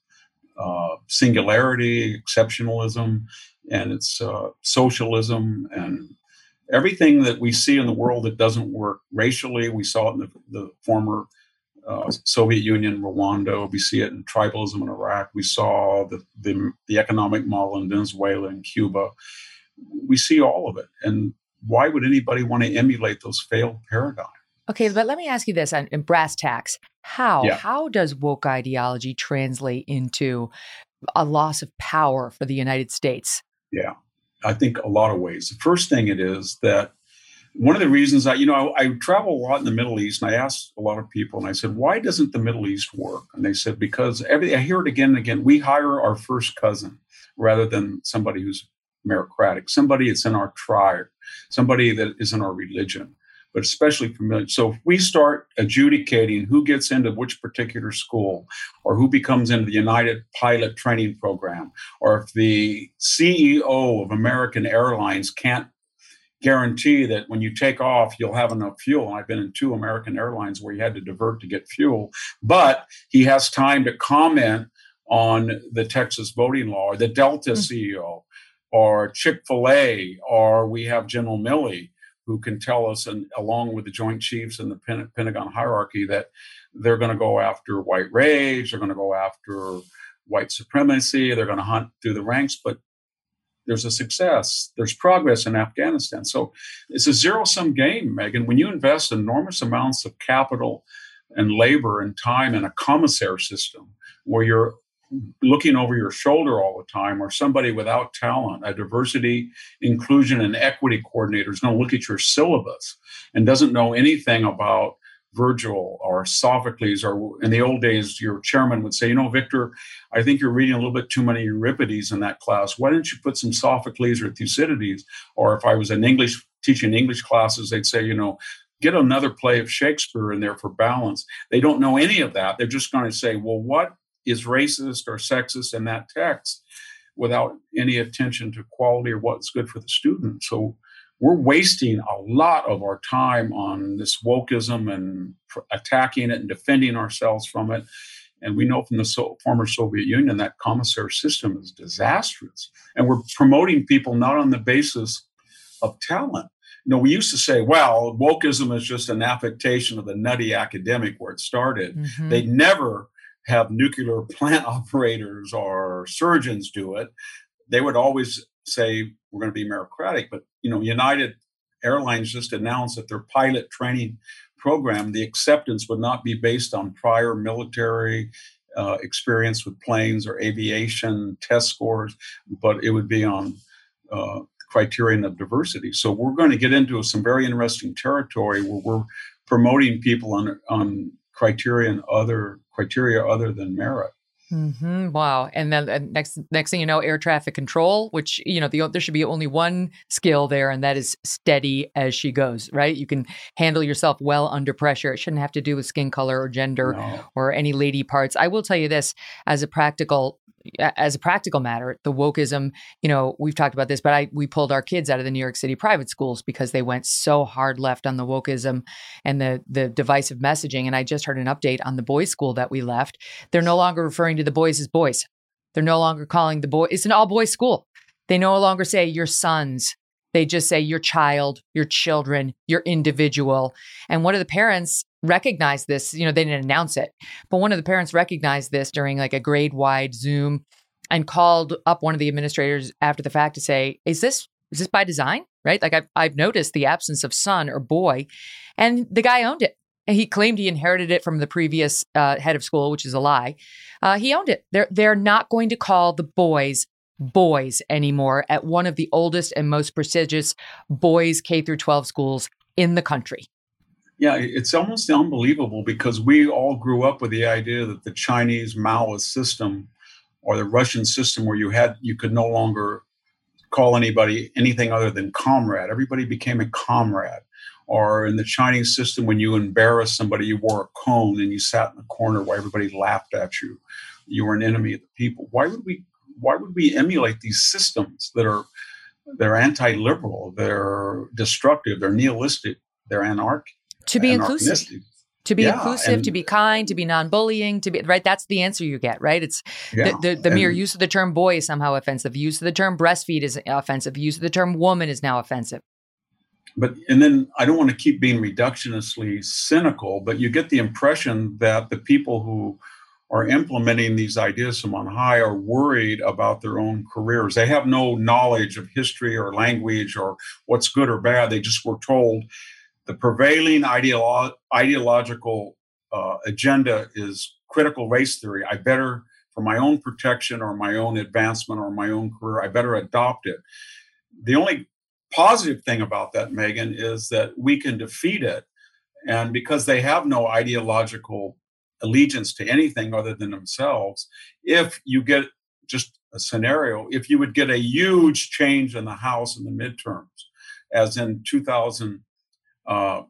singularity, exceptionalism, and it's socialism and everything that we see in the world that doesn't work racially. We saw it in the former Soviet Union, Rwanda. We see it in tribalism in Iraq. We saw the economic model in Venezuela and Cuba. We see all of it. And why would anybody want to emulate those failed paradigms? Okay, but let me ask you this in brass tacks. How does woke ideology translate into a loss of power for the United States? Yeah, I think a lot of ways. The first thing it is that one of the reasons I travel a lot in the Middle East, and I asked a lot of people, and I said, why doesn't the Middle East work? And they said, because I hear it again and again, we hire our first cousin rather than somebody who's meritocratic, somebody that's in our tribe, somebody that is in our religion, but especially familiar. So if we start adjudicating who gets into which particular school, or who becomes into the United Pilot Training Program, or if the CEO of American Airlines can't guarantee that when you take off, you'll have enough fuel. And I've been in 2 American airlines where he had to divert to get fuel, but he has time to comment on the Texas voting law, or the Delta CEO, or Chick-fil-A, or we have General Milley, who can tell us, and along with the Joint Chiefs and the Pentagon hierarchy, that they're going to go after white rage, they're going to go after white supremacy, they're going to hunt through the ranks. But there's a success, there's progress in Afghanistan. So it's a zero-sum game, Megan. When you invest enormous amounts of capital and labor and time in a commissary system where you're looking over your shoulder all the time, or somebody without talent, a diversity, inclusion, and equity coordinator is going to look at your syllabus and doesn't know anything about Virgil or Sophocles, or in the old days, your chairman would say, Victor, I think you're reading a little bit too many Euripides in that class. Why don't you put some Sophocles or Thucydides? Or if I was teaching English classes, they'd say, get another play of Shakespeare in there for balance. They don't know any of that. They're just going to say, well, what is racist or sexist in that text, without any attention to quality or what's good for the student. So we're wasting a lot of our time on this wokeism and attacking it and defending ourselves from it. And we know from the former Soviet Union that commissary system is disastrous. And we're promoting people not on the basis of talent. We used to say, well, wokeism is just an affectation of the nutty academic where it started. Mm-hmm. They'd never have nuclear plant operators or surgeons do it. They would always say, we're going to be meritocratic. But, United Airlines just announced that their pilot training program, the acceptance would not be based on prior military experience with planes or aviation test scores, but it would be on criterion of diversity. So we're going to get into some very interesting territory where we're promoting people on criteria other than merit. Mm-hmm. Wow. And then next thing you know, air traffic control, which, there should be only one skill there, and that is steady as she goes, right? You can handle yourself well under pressure. It shouldn't have to do with skin color or gender or any lady parts. I will tell you this, as a practical matter, the wokeism, we've talked about this, but we pulled our kids out of the New York City private schools because they went so hard left on the wokeism and the divisive messaging. And I just heard an update on the boys' school that we left. They're no longer referring to the boys as boys. They're no longer calling the boys. It's an all-boys school. They no longer say your sons. They just say your child, your children, your individual. And one of the parents recognized this, they didn't announce it, but one of the parents recognized this during like a grade-wide Zoom and called up one of the administrators after the fact to say, is this by design, right? Like I've noticed the absence of son or boy, and the guy owned it. And he claimed he inherited it from the previous head of school, which is a lie. He owned it. They're not going to call the boys anymore at one of the oldest and most prestigious boys K-12 schools in the country. Yeah, it's almost unbelievable because we all grew up with the idea that the Chinese Maoist system or the Russian system where you could no longer call anybody anything other than comrade. Everybody became a comrade. Or in the Chinese system, when you embarrassed somebody, you wore a cone and you sat in the corner while everybody laughed at you. You were an enemy of the people. Why would we emulate these systems they're anti-liberal, they're destructive, they're nihilistic, they're anarchic? To be inclusive. To be inclusive, to be kind, to be non-bullying, to be right. That's the answer you get, right? It's the mere use of the term boy is somehow offensive. The use of the term breastfeed is offensive. The use of the term woman is now offensive. And then I don't want to keep being reductionistly cynical, but you get the impression that the people who are implementing these ideas from on high are worried about their own careers. They have no knowledge of history or language or what's good or bad. They just were told the prevailing ideological agenda is critical race theory. I better, for my own protection or my own advancement or my own career, I better adopt it. The only positive thing about that, Megan, is that we can defeat it. And because they have no ideological allegiance to anything other than themselves, if you get just a scenario, if you would get a huge change in the House in the midterms, as in 2010 or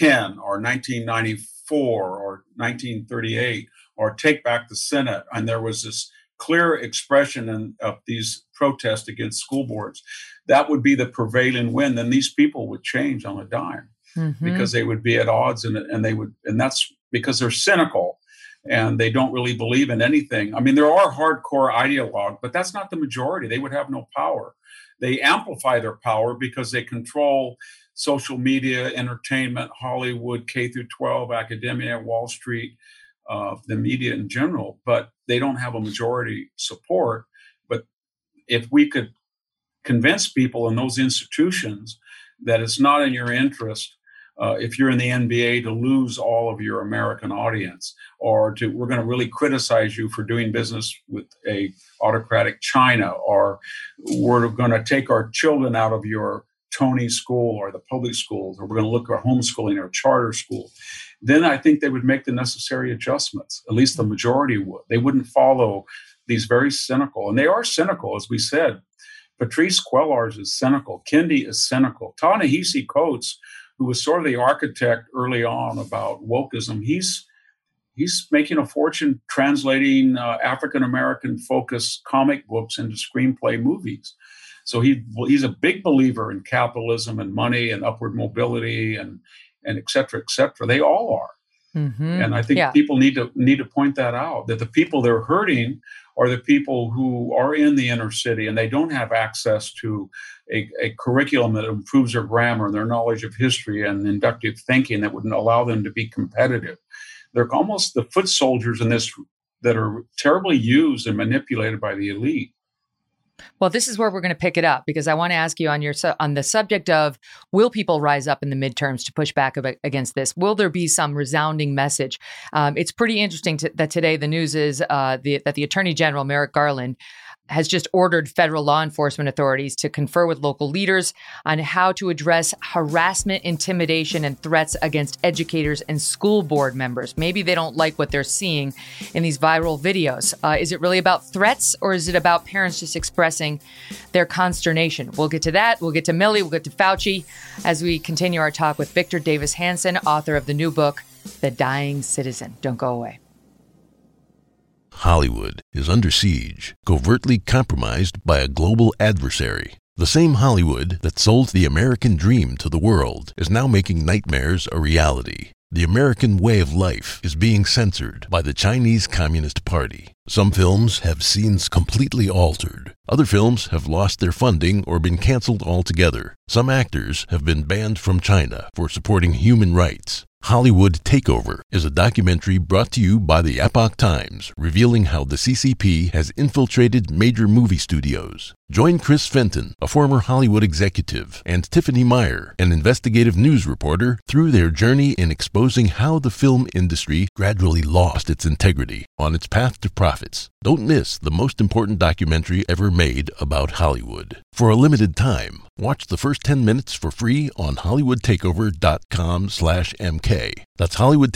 1994 or 1938, or take back the Senate, and there was this clear expression of these protests against school boards, that would be the prevailing wind. Then these people would change on a dime because they would be at odds, and that's because they're cynical and they don't really believe in anything. I mean, there are hardcore ideologues, but that's not the majority. They would have no power. They amplify their power because they control social media, entertainment, Hollywood, K-12, academia, Wall Street, the media in general, but they don't have a majority support. But if we could convince people in those institutions that it's not in your interest, if you're in the NBA, to lose all of your American audience, or we're going to really criticize you for doing business with a autocratic China, or we're going to take our children out of your Tony school or the public schools, or we're going to look at homeschooling or charter school. Then I think they would make the necessary adjustments. At least the majority would. They wouldn't follow these very cynical, and they are cynical, as we said. Patrisse Cullors is cynical. Kendi is cynical. Ta-Nehisi Coates, who was sort of the architect early on about wokeism, he's making a fortune translating African-American focused comic books into screenplay movies. So he's a big believer in capitalism and money and upward mobility and et cetera, et cetera. They all are. Mm-hmm. And I think people need to point that out, that the people they're hurting are the people who are in the inner city and they don't have access to a curriculum that improves their grammar and their knowledge of history and inductive thinking that would allow them to be competitive. They're almost the foot soldiers in this that are terribly used and manipulated by the elite. Well, this is where we're going to pick it up, because I want to ask you on the subject of, will people rise up in the midterms to push back against this? Will there be some resounding message? It's pretty interesting that today the news is that the Attorney General, Merrick Garland, has just ordered federal law enforcement authorities to confer with local leaders on how to address harassment, intimidation, and threats against educators and school board members. Maybe they don't like what they're seeing in these viral videos. Is it really about threats, or is it about parents just expressing their consternation? We'll get to that. We'll get to Milley. We'll get to Fauci as we continue our talk with Victor Davis Hanson, author of the new book, The Dying Citizen. Don't go away. Hollywood is under siege, covertly compromised by a global adversary. The same Hollywood that sold the American dream to the world is now making nightmares a reality. The American way of life is being censored by the Chinese Communist Party. Some films have scenes completely altered. Other films have lost their funding or been canceled altogether. Some actors have been banned from China for supporting human rights. Hollywood Takeover is a documentary brought to you by the Epoch Times, revealing how the CCP has infiltrated major movie studios. Join Chris Fenton, a former Hollywood executive, and Tiffany Meyer, an investigative news reporter, through their journey in exposing how the film industry gradually lost its integrity on its path to profits. Don't miss the most important documentary ever made about Hollywood. For a limited time, watch the first 10 minutes for free on HollywoodTakeover.com/MK. That's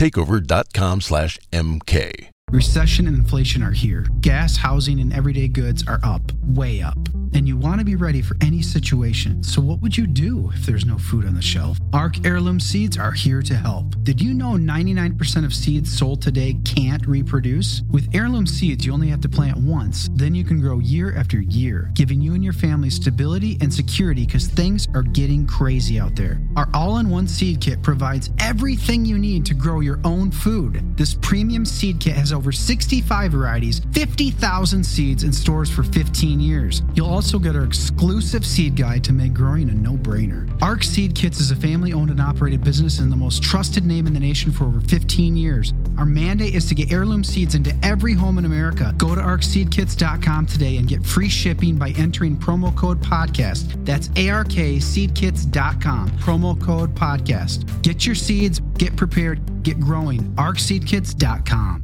HollywoodTakeover.com/MK. Recession and inflation are here. Gas, housing, and everyday goods are up, way up. And you want to be ready for any situation. So what would you do if there's no food on the shelf? ARC Heirloom Seeds are here to help. Did you know 99% of seeds sold today can't reproduce? With Heirloom Seeds, you only have to plant once. Then you can grow year after year, giving you and your family stability and security because things are getting crazy out there. Our all-in-one seed kit provides everything you need to grow your own food. This premium seed kit has over 65 varieties, 50,000 seeds in stores for 15 years. You'll also get our exclusive seed guide to make growing a no-brainer. ARC Seed Kits is a family-owned and operated business and the most trusted name in the nation for over 15 years. Our mandate is to get heirloom seeds into every home in America. Go to arcseedkits.com today and get free shipping by entering promo code podcast. That's ARKseedkits.com, promo code podcast. Get your seeds, get prepared, get growing. arcseedkits.com.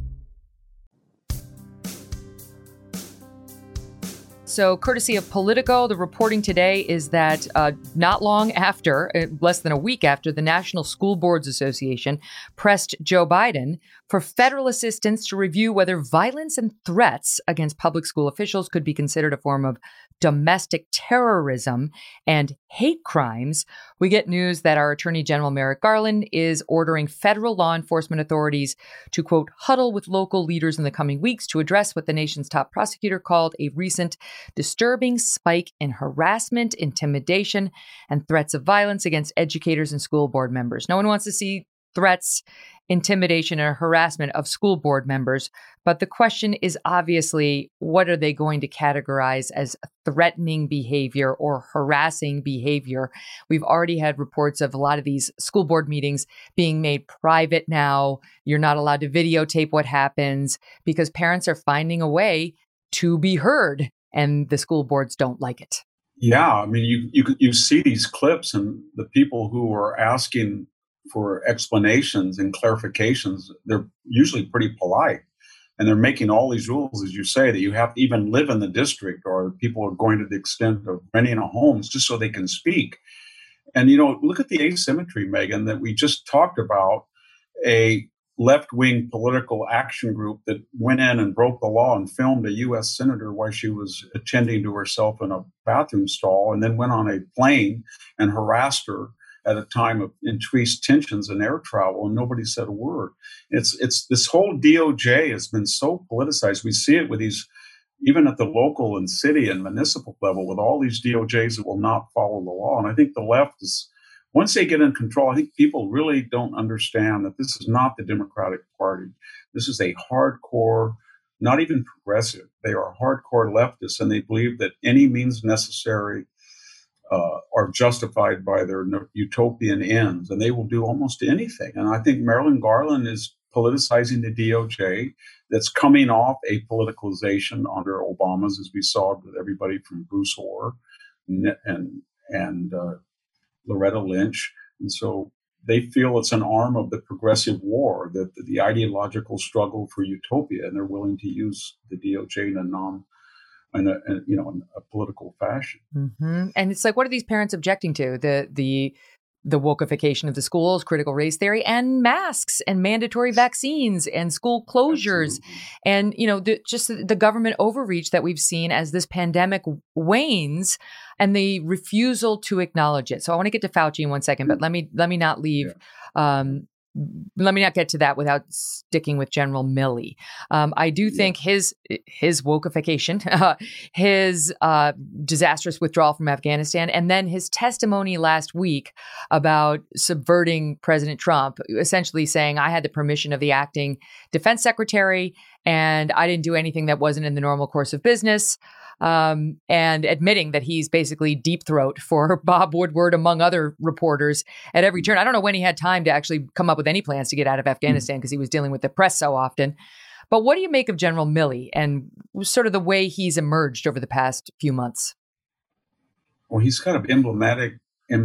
So, courtesy of Politico, the reporting today is that not long after, less than a week after, the National School Boards Association pressed Joe Biden for federal assistance to review whether violence and threats against public school officials could be considered a form of domestic terrorism and hate crimes, we get news that our Attorney General Merrick Garland is ordering federal law enforcement authorities to, quote, huddle with local leaders in the coming weeks to address what the nation's top prosecutor called a recent disturbing spike in harassment, intimidation, and threats of violence against educators and school board members. No one wants to see threats, intimidation, and harassment of school board members. But the question is obviously, what are they going to categorize as threatening behavior or harassing behavior? We've already had reports of a lot of these school board meetings being made private now. You're not allowed to videotape what happens because parents are finding a way to be heard, and the school boards don't like it. Yeah, I mean, you see these clips, and the people who are asking for explanations and clarifications, they're usually pretty polite. And they're making all these rules, as you say, that you have to even live in the district, or people are going to the extent of renting a home just so they can speak. And, look at the asymmetry, Megan, that we just talked about. A left-wing political action group that went in and broke the law and filmed a U.S. senator while she was attending to herself in a bathroom stall, and then went on a plane and harassed her at a time of increased tensions in air travel, and nobody said a word. It's this whole DOJ has been so politicized. We see it with these, even at the local and city and municipal level, with all these DOJs that will not follow the law. And I think the left is, once they get in control, I think people really don't understand that this is not the Democratic Party. This is a hardcore, not even progressive. They are hardcore leftists, and they believe that any means necessary are justified by their utopian ends, and they will do almost anything. And I think Marilyn Garland is politicizing the DOJ. That's coming off a politicalization under Obama's, as we saw with everybody from Bruce Orr and Loretta Lynch. And so they feel it's an arm of the progressive war, that the ideological struggle for utopia, and they're willing to use the DOJ in a political fashion. Mm-hmm. And it's like, what are these parents objecting to? The wokeification of the schools, critical race theory, and masks, and mandatory vaccines, and school closures. Absolutely. And, just the government overreach that we've seen as this pandemic wanes, and the refusal to acknowledge it. So I want to get to Fauci in 1 second, but let me not leave. Let me not get to that without sticking with General Milley. I do think his wokeification, his disastrous withdrawal from Afghanistan, and then his testimony last week about subverting President Trump, essentially saying, I had the permission of the acting defense secretary, and I didn't do anything that wasn't in the normal course of business. And admitting that he's basically deep throat for Bob Woodward, among other reporters, at every turn. I don't know when he had time to actually come up with any plans to get out of Afghanistan, because he was dealing with the press so often. But what do you make of General Milley and sort of the way he's emerged over the past few months? Well, he's kind of emblematic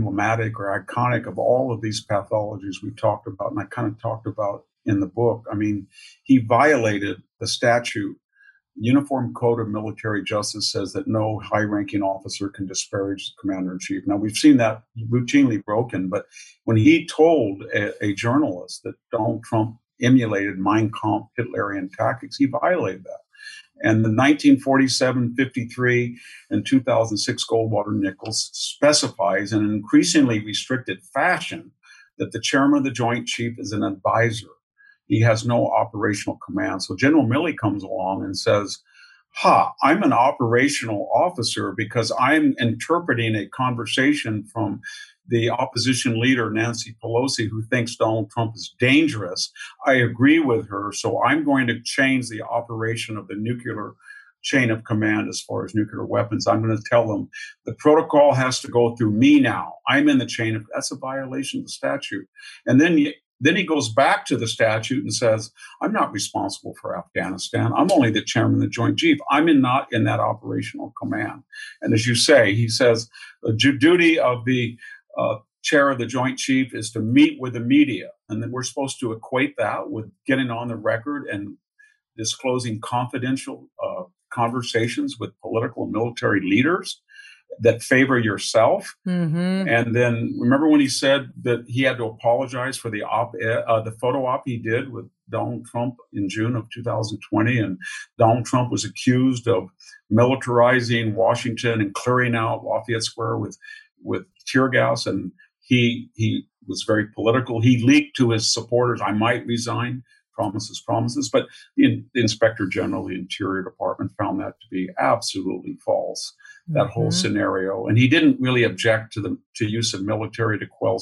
or iconic of all of these pathologies we talked about, and I kind of talked about in the book. I mean, he violated the statute. Uniform Code of Military Justice says that no high-ranking officer can disparage the commander-in-chief. Now, we've seen that routinely broken, but when he told a journalist that Donald Trump emulated Mein Kampf Hitlerian tactics, he violated that. And the 1947, 53, and 2006 Goldwater-Nichols specifies in an increasingly restricted fashion that the chairman of the Joint Chief is an advisor. He has no operational command. So General Milley comes along and says, I'm an operational officer because I'm interpreting a conversation from the opposition leader, Nancy Pelosi, who thinks Donald Trump is dangerous. I agree with her, so I'm going to change the operation of the nuclear chain of command as far as nuclear weapons. I'm going to tell them the protocol has to go through me now. I'm in the chain of, that's a violation of the statute. And then he goes back to the statute and says, I'm not responsible for Afghanistan. I'm only the chairman of the Joint Chief. I'm not in that operational command. And as you say, he says the duty of the chair of the Joint Chief is to meet with the media. And then we're supposed to equate that with getting on the record and disclosing confidential conversations with political and military leaders that favor yourself. Mm-hmm. And then remember when he said that he had to apologize for the photo op he did with Donald Trump in June of 2020. And Donald Trump was accused of militarizing Washington and clearing out Lafayette Square with tear gas. And he was very political. He leaked to his supporters, I might resign. Promises. But the Inspector General of the Interior Department found that to be absolutely false, that whole scenario. And he didn't really object to use of military to quell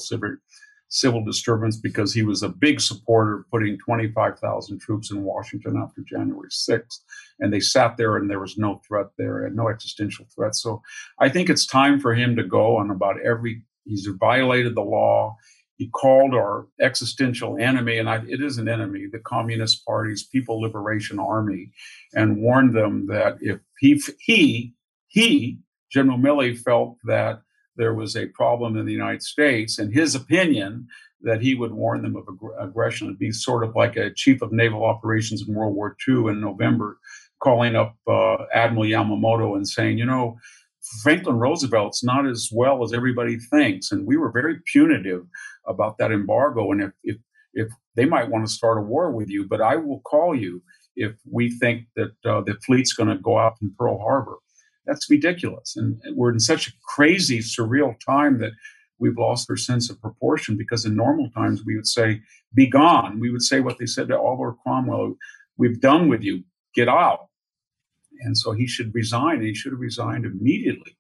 civil disturbance because he was a big supporter of putting 25,000 troops in Washington after January 6th. And they sat there and there was no threat there, and no existential threat. So I think it's time for him to go on about he's violated the law. He called our existential enemy, and it is an enemy, the Communist Party's People Liberation Army, and warned them that if he, General Milley felt that there was a problem in the United States, and his opinion that he would warn them of aggression. It'd be sort of like a chief of naval operations in World War II in November calling up Admiral Yamamoto and saying, Franklin Roosevelt's not as well as everybody thinks. And we were very punitive about that embargo. And if they might want to start a war with you, but I will call you if we think that the fleet's going to go out from Pearl Harbor. That's ridiculous. And we're in such a crazy, surreal time that we've lost our sense of proportion, because in normal times we would say, be gone. We would say what they said to Oliver Cromwell, we've done with you, get out. And so he should resign. He should have resigned immediately.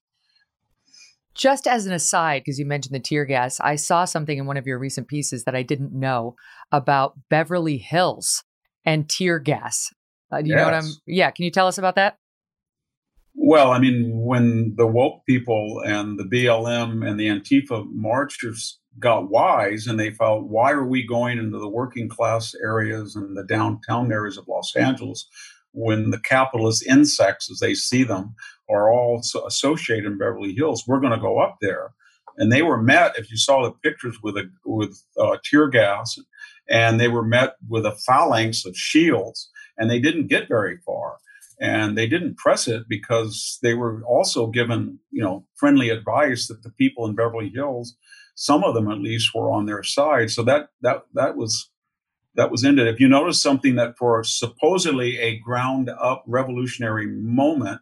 Just as an aside, because you mentioned the tear gas, I saw something in one of your recent pieces that I didn't know about Beverly Hills and tear gas. Do you know what can you tell us about that? Well, I mean, when the woke people and the BLM and the Antifa marchers got wise and they felt, why are we going into the working class areas and the downtown areas of Los Angeles when the capitalist insects, as they see them, are all associated in Beverly Hills? We're going to go up there. And they were met, if you saw the pictures, with tear gas, and they were met with a phalanx of shields, and they didn't get very far. And they didn't press it because they were also given, friendly advice that the people in Beverly Hills, some of them at least, were on their side. So that was ended. If you notice something, that for supposedly a ground up revolutionary moment,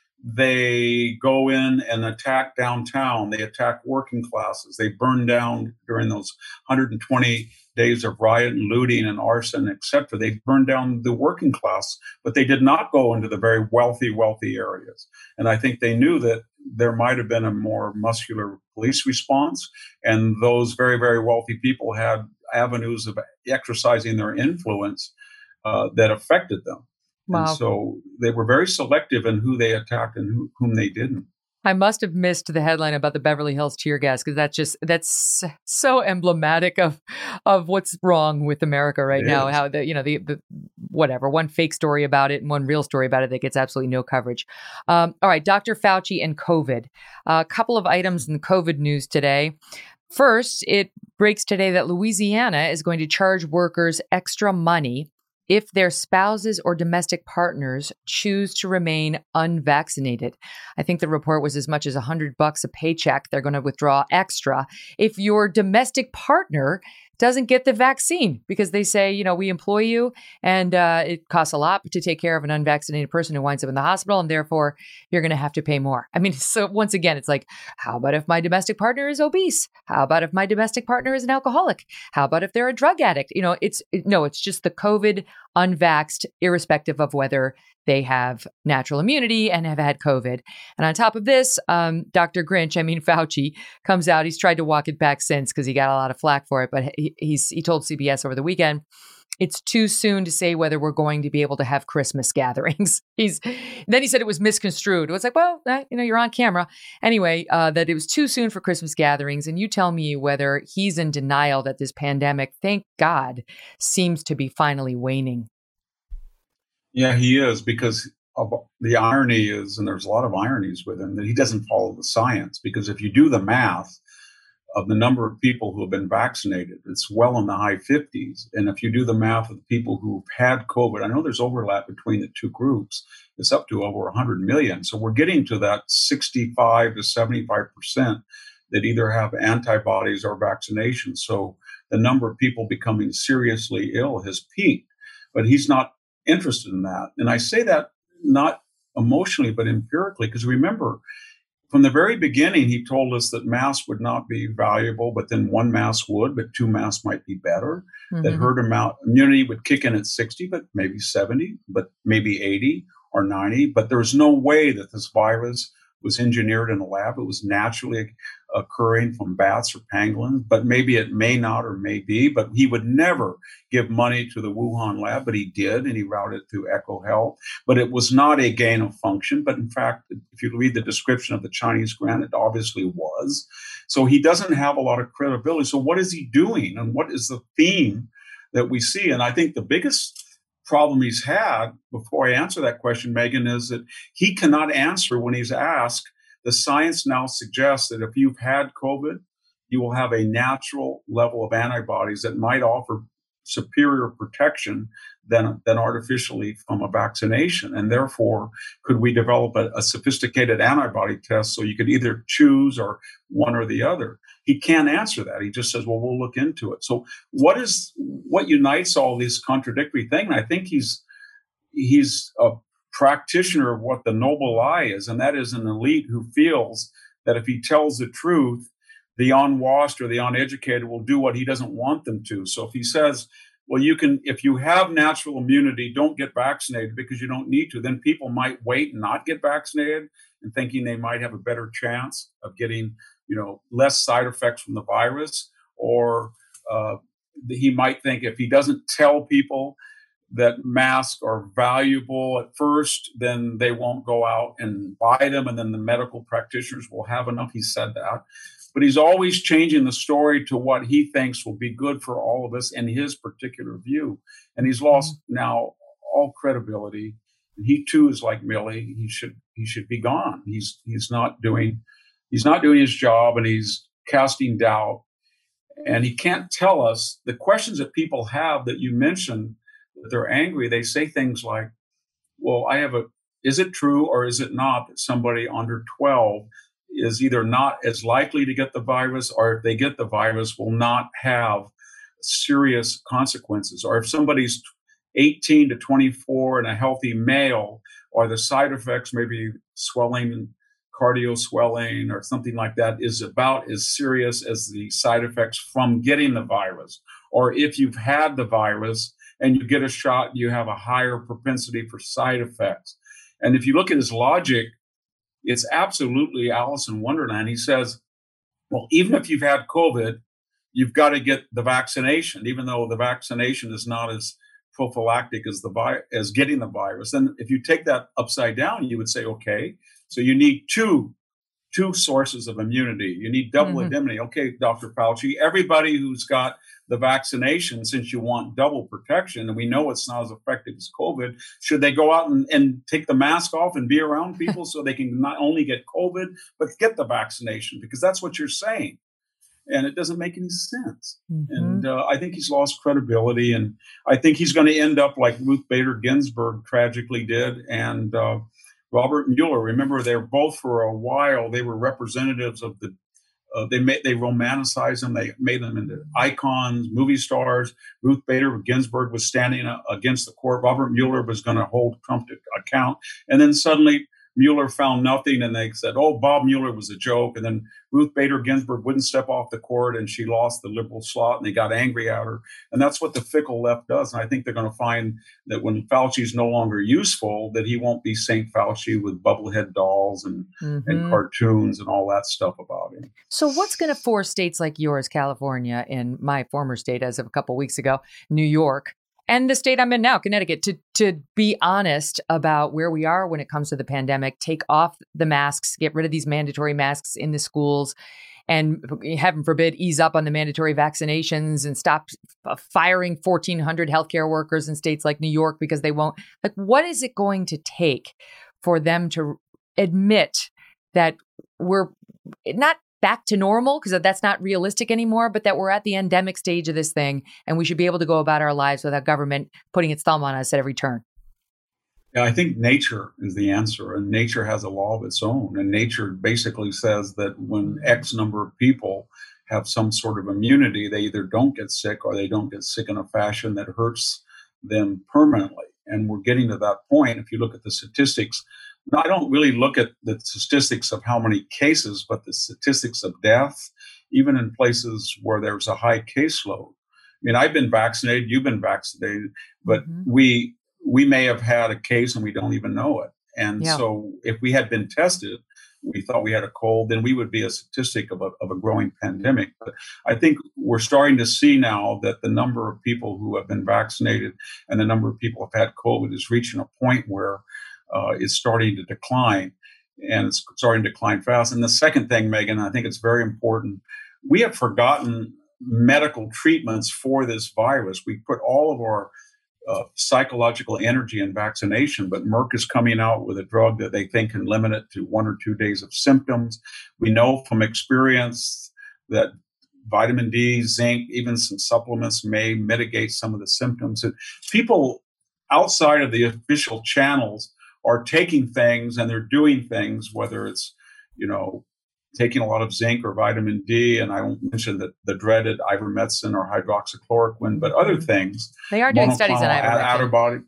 they go in and attack downtown. They attack working classes. They burn down during those 120 days of riot and looting and arson, etc. They burned down the working class, but they did not go into the very wealthy areas. And I think they knew that there might have been a more muscular police response, and those very, very wealthy people had avenues of exercising their influence that affected them. Wow. And so they were very selective in who they attacked and whom they didn't. I must have missed the headline about the Beverly Hills tear gas, because that's so emblematic of what's wrong with America right now. How the whatever, one fake story about it and one real story about it that gets absolutely no coverage. All right, Dr. Fauci and COVID. A couple of items in the COVID news today. First, it breaks today that Louisiana is going to charge workers extra money if their spouses or domestic partners choose to remain unvaccinated. I think the report was as much as $100 a paycheck they're going to withdraw extra if your domestic partner doesn't get the vaccine, because they say, we employ you and it costs a lot to take care of an unvaccinated person who winds up in the hospital, and therefore you're going to have to pay more. I mean, so once again, it's like, how about if my domestic partner is obese? How about if my domestic partner is an alcoholic? How about if they're a drug addict? It's just the COVID unvaxxed, irrespective of whether they have natural immunity and have had COVID. And on top of this, Dr. Fauci comes out. He's tried to walk it back since, because he got a lot of flack for it. But he told CBS over the weekend, it's too soon to say whether we're going to be able to have Christmas gatherings. Then he said it was misconstrued. It was like, well, you're on camera. Anyway, that it was too soon for Christmas gatherings. And you tell me whether he's in denial that this pandemic, thank God, seems to be finally waning. Yeah, he is, because of the irony is, and there's a lot of ironies with him, that he doesn't follow the science. Because if you do the math of the number of people who have been vaccinated, it's well in the high 50s. And if you do the math of the people who've had COVID, I know there's overlap between the two groups, it's up to over 100 million. So we're getting to that 65 to 75% that either have antibodies or vaccinations. So the number of people becoming seriously ill has peaked, but he's not interested in that. And I say that not emotionally, but empirically, because remember, from the very beginning, he told us that masks would not be valuable, but then one mask would, but two masks might be better. Mm-hmm. That herd immunity would kick in at 60, but maybe 70, but maybe 80 or 90. But there's no way that this virus was engineered in a lab. It was naturally occurring from bats or pangolins, but maybe it may not or may be. But he would never give money to the Wuhan lab, but he did, and he routed it through EcoHealth. But it was not a gain of function. But in fact, if you read the description of the Chinese grant, it obviously was. So he doesn't have a lot of credibility. So what is he doing? And what is the theme that we see? And I think the biggest problem he's had, before I answer that question, Megan, is that he cannot answer when he's asked, The science now suggests that if you've had COVID, you will have a natural level of antibodies that might offer superior protection than artificially from a vaccination. And therefore, could we develop a sophisticated antibody test so you could either choose or one or the other? He can't answer that. He just says, well, we'll look into it. So what unites all these contradictory things? I think he's a practitioner of what the noble lie is, and that is an elite who feels that if he tells the truth, the unwashed or the uneducated will do what he doesn't want them to. So if he says, well, if you have natural immunity, don't get vaccinated because you don't need to, then people might wait and not get vaccinated and thinking they might have a better chance of getting, less side effects from the virus. Or he might think if he doesn't tell people that masks are valuable at first, then they won't go out and buy them, and then the medical practitioners will have enough. He said that. But he's always changing the story to what he thinks will be good for all of us in his particular view. And he's lost now all credibility. And he too is like Milley. He should be gone. He's not doing his job, and he's casting doubt. And he can't tell us the questions that people have that you mentioned, that they're angry. They say things like, well, is it true or is it not that somebody under 12 is either not as likely to get the virus, or if they get the virus will not have serious consequences? Or if somebody's 18 to 24 and a healthy male, are the side effects, maybe swelling, cardio swelling or something like that, is about as serious as the side effects from getting the virus? Or if you've had the virus and you get a shot, you have a higher propensity for side effects. And if you look at his logic, it's absolutely Alice in Wonderland. He says, well, even if you've had COVID, you've got to get the vaccination, even though the vaccination is not as prophylactic as getting the virus. Then if you take that upside down, you would say, okay, so you need two sources of immunity. You need double immunity. Okay, Dr. Fauci, everybody who's got the vaccination, since you want double protection, and we know it's not as effective as COVID, should they go out and take the mask off and be around people so they can not only get COVID, but get the vaccination? Because that's what you're saying. And it doesn't make any sense. And I think he's lost credibility. And I think he's going to end up like Ruth Bader Ginsburg tragically did. And Robert Mueller, remember, they're both for a while, they were representatives of the they romanticized them. They made them into icons, movie stars. Ruth Bader Ginsburg was standing against the court. Robert Mueller was going to hold Trump to account. And then suddenly Mueller found nothing, and they said, oh, Bob Mueller was a joke. And then Ruth Bader Ginsburg wouldn't step off the court, and she lost the liberal slot, and they got angry at her. And that's what the fickle left does. And I think they're going to find that when Fauci's no longer useful, that he won't be St. Fauci with bubblehead dolls and cartoons and all that stuff about him. So what's going to force states like yours, California, and my former state as of a couple of weeks ago, New York, and the state I'm in now, Connecticut, to be honest about where we are when it comes to the pandemic, take off the masks, get rid of these mandatory masks in the schools, and heaven forbid, ease up on the mandatory vaccinations and stop firing 1,400 healthcare workers in states like New York because they won't? Like, what is it going to take for them to admit that we're not back to normal, because that's not realistic anymore, but that we're at the endemic stage of this thing and we should be able to go about our lives without government putting its thumb on us at every turn? Yeah, I think nature is the answer, and nature has a law of its own. And nature basically says that when X number of people have some sort of immunity, they either don't get sick or they don't get sick in a fashion that hurts them permanently. And we're getting to that point. If you look at the statistics, I don't really look at the statistics of how many cases, but the statistics of death, even in places where there's a high caseload. I mean, I've been vaccinated, you've been vaccinated, but we may have had a case and we don't even know it. And so if we had been tested, we thought we had a cold, then we would be a statistic of a growing pandemic. But I think we're starting to see now that the number of people who have been vaccinated and the number of people who have had COVID is reaching a point where it's starting to decline, and it's starting to decline fast. And the second thing, Megan, I think it's very important, we have forgotten medical treatments for this virus. We put all of our psychological energy in vaccination, but Merck is coming out with a drug that they think can limit it to 1 or 2 days of symptoms. We know from experience that vitamin D, zinc, even some supplements may mitigate some of the symptoms. And people outside of the official channels are taking things and they're doing things, whether it's, taking a lot of zinc or vitamin D, and I won't mention the dreaded ivermectin or hydroxychloroquine, but other things. They are doing studies on ivermectin.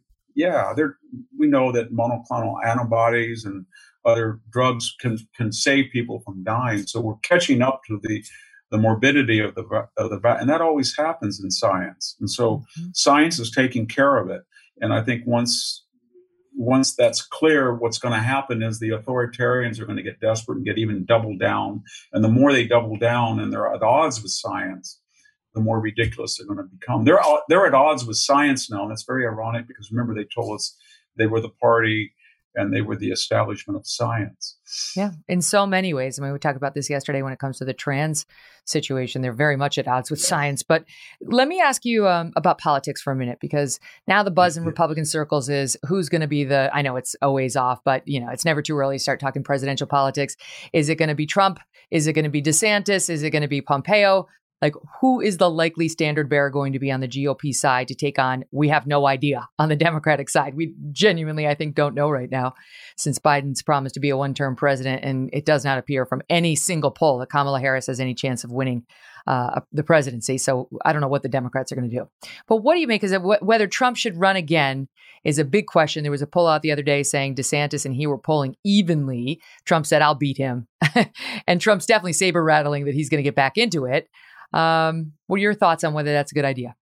We know that monoclonal antibodies and other drugs can save people from dying. So we're catching up to the morbidity of and that always happens in science. And so science is taking care of it. And I think once that's clear, what's going to happen is the authoritarians are going to get desperate and get even double down. And the more they double down and they're at odds with science, the more ridiculous they're going to become. They're at odds with science now. And that's very ironic because remember, they told us they were the party and they were the establishment of science. Yeah, in so many ways. I mean, we talked about this yesterday when it comes to the trans situation. They're very much at odds with science. But let me ask you about politics for a minute, because now the buzz in Republican circles is who's going to be I know it's always off, but it's never too early to start talking presidential politics. Is it going to be Trump? Is it going to be DeSantis? Is it going to be Pompeo? Like, who is the likely standard bearer going to be on the GOP side to take on? We have no idea on the Democratic side. We genuinely, I think, don't know right now, since Biden's promised to be a one-term president, and it does not appear from any single poll that Kamala Harris has any chance of winning the presidency. So I don't know what the Democrats are going to do. But what do you make is that whether Trump should run again is a big question. There was a poll out the other day saying DeSantis and he were polling evenly. Trump said, I'll beat him. And Trump's definitely saber rattling that he's going to get back into it. What are your thoughts on whether that's a good idea?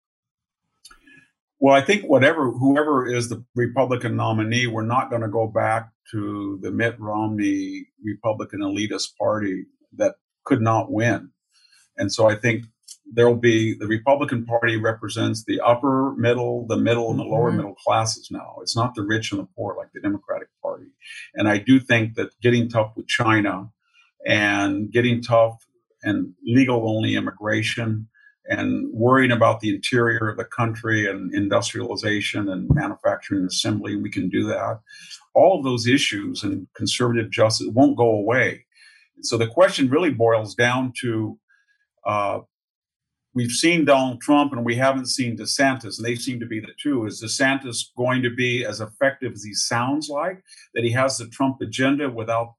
Well, I think whoever is the Republican nominee, we're not going to go back to the Mitt Romney Republican elitist party that could not win. And so I think there'll be the Republican Party represents the upper middle, the middle, and the lower middle classes now. It's not the rich and the poor like the Democratic Party. And I do think that getting tough with China and getting tough and legal-only immigration and worrying about the interior of the country and industrialization and manufacturing and assembly, we can do that. All of those issues and conservative justice won't go away. So the question really boils down to, we've seen Donald Trump and we haven't seen DeSantis, and they seem to be the two. Is DeSantis going to be as effective as he sounds like, that he has the Trump agenda without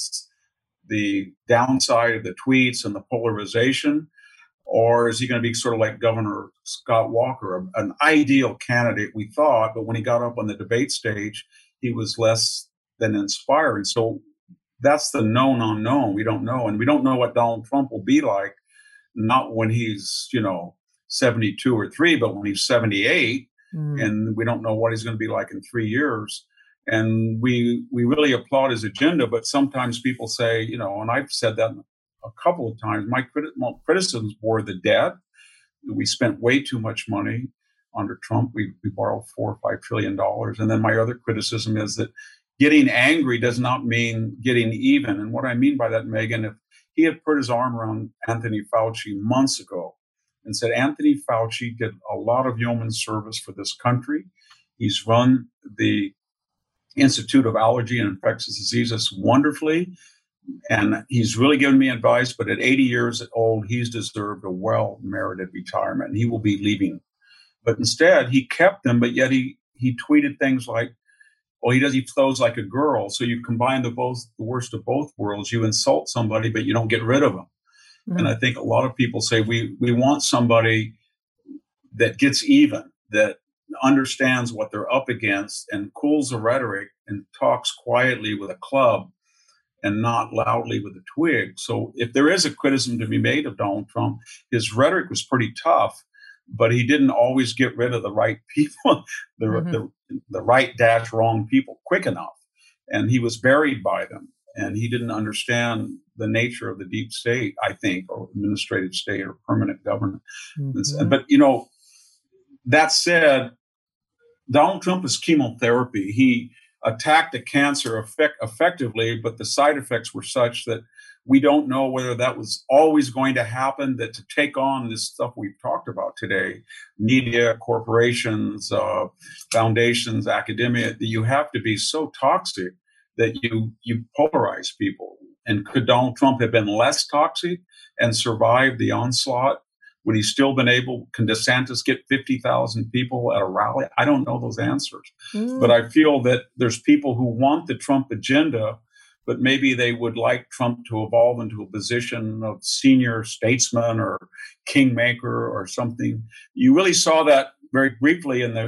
the downside of the tweets and the polarization? Or is he going to be sort of like Governor Scott Walker, an ideal candidate, we thought, but when he got up on the debate stage, he was less than inspiring. So that's the known unknown. We don't know. And we don't know what Donald Trump will be like, not when he's, 72 or 3, but when he's 78. And we don't know what he's going to be like in 3 years. And we really applaud his agenda, but sometimes people say, and I've said that a couple of times, my criticisms were the debt. We spent way too much money under Trump. We borrowed $4 or $5 trillion. And then my other criticism is that getting angry does not mean getting even. And what I mean by that, Megan, if he had put his arm around Anthony Fauci months ago and said, Anthony Fauci did a lot of yeoman service for this country. He's run the Institute of Allergy and Infectious Diseases wonderfully. And he's really given me advice, but at 80 years old, he's deserved a well-merited retirement. And he will be leaving. But instead, he kept them, but yet he tweeted things like, he flows like a girl. So you combine the worst of both worlds. You insult somebody, but you don't get rid of them. Mm-hmm. And I think a lot of people say we want somebody that gets even, that understands what they're up against and cools the rhetoric and talks quietly with a club and not loudly with a twig. So if there is a criticism to be made of Donald Trump, his rhetoric was pretty tough, but he didn't always get rid of the right people, the right - wrong people quick enough. And he was buried by them. And he didn't understand the nature of the deep state, I think, or administrative state or permanent government. Mm-hmm. But, that said, Donald Trump is chemotherapy. He attacked the cancer effectively, but the side effects were such that We don't know whether that was always going to happen, that to take on this stuff we've talked about today, media, corporations, foundations, academia, that you have to be so toxic that you polarize people. And could Donald Trump have been less toxic and survived the onslaught? Would he still been able, can DeSantis get 50,000 people at a rally? I don't know those answers. But I feel that there's people who want the Trump agenda, but maybe they would like Trump to evolve into a position of senior statesman or kingmaker or something. You really saw that very briefly in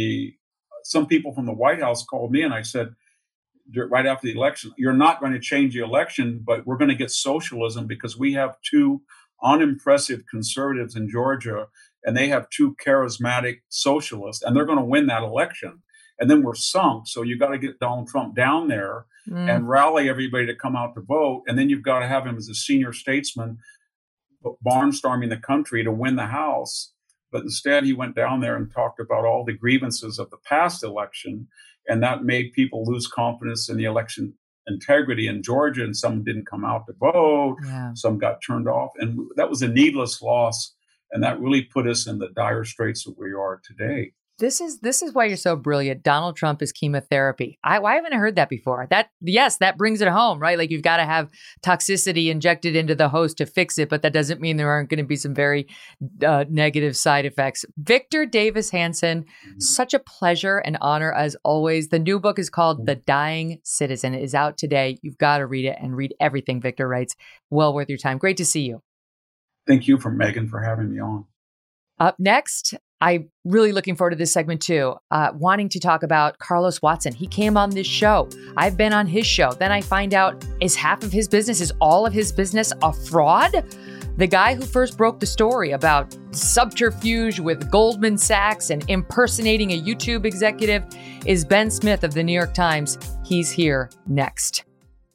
some people from the White House called me and I said, right after the election, you're not going to change the election, but we're going to get socialism because we have two unimpressive conservatives in Georgia and they have two charismatic socialists and they're going to win that election. And then we're sunk. So you got to get Donald Trump down there and rally everybody to come out to vote. And then you've got to have him as a senior statesman barnstorming the country to win the House. But instead, he went down there and talked about all the grievances of the past election. And that made people lose confidence in the election integrity in Georgia. And some didn't come out to vote. Yeah. Some got turned off. And that was a needless loss. And that really put us in the dire straits that we are today. This is why you're so brilliant. Donald Trump is chemotherapy. Why haven't I heard that before? That brings it home, right? Like you've got to have toxicity injected into the host to fix it, but that doesn't mean there aren't going to be some very negative side effects. Victor Davis Hanson, such a pleasure and honor as always. The new book is called The Dying Citizen. It is out today. You've got to read it and read everything Victor writes. Well worth your time. Great to see you. Thank you, Megan, for having me on. Up next, I'm really looking forward to this segment too, wanting to talk about Carlos Watson. He came on this show. I've been on his show. Then I find out, is all of his business a fraud? The guy who first broke the story about subterfuge with Goldman Sachs and impersonating a YouTube executive is Ben Smith of the New York Times. He's here next.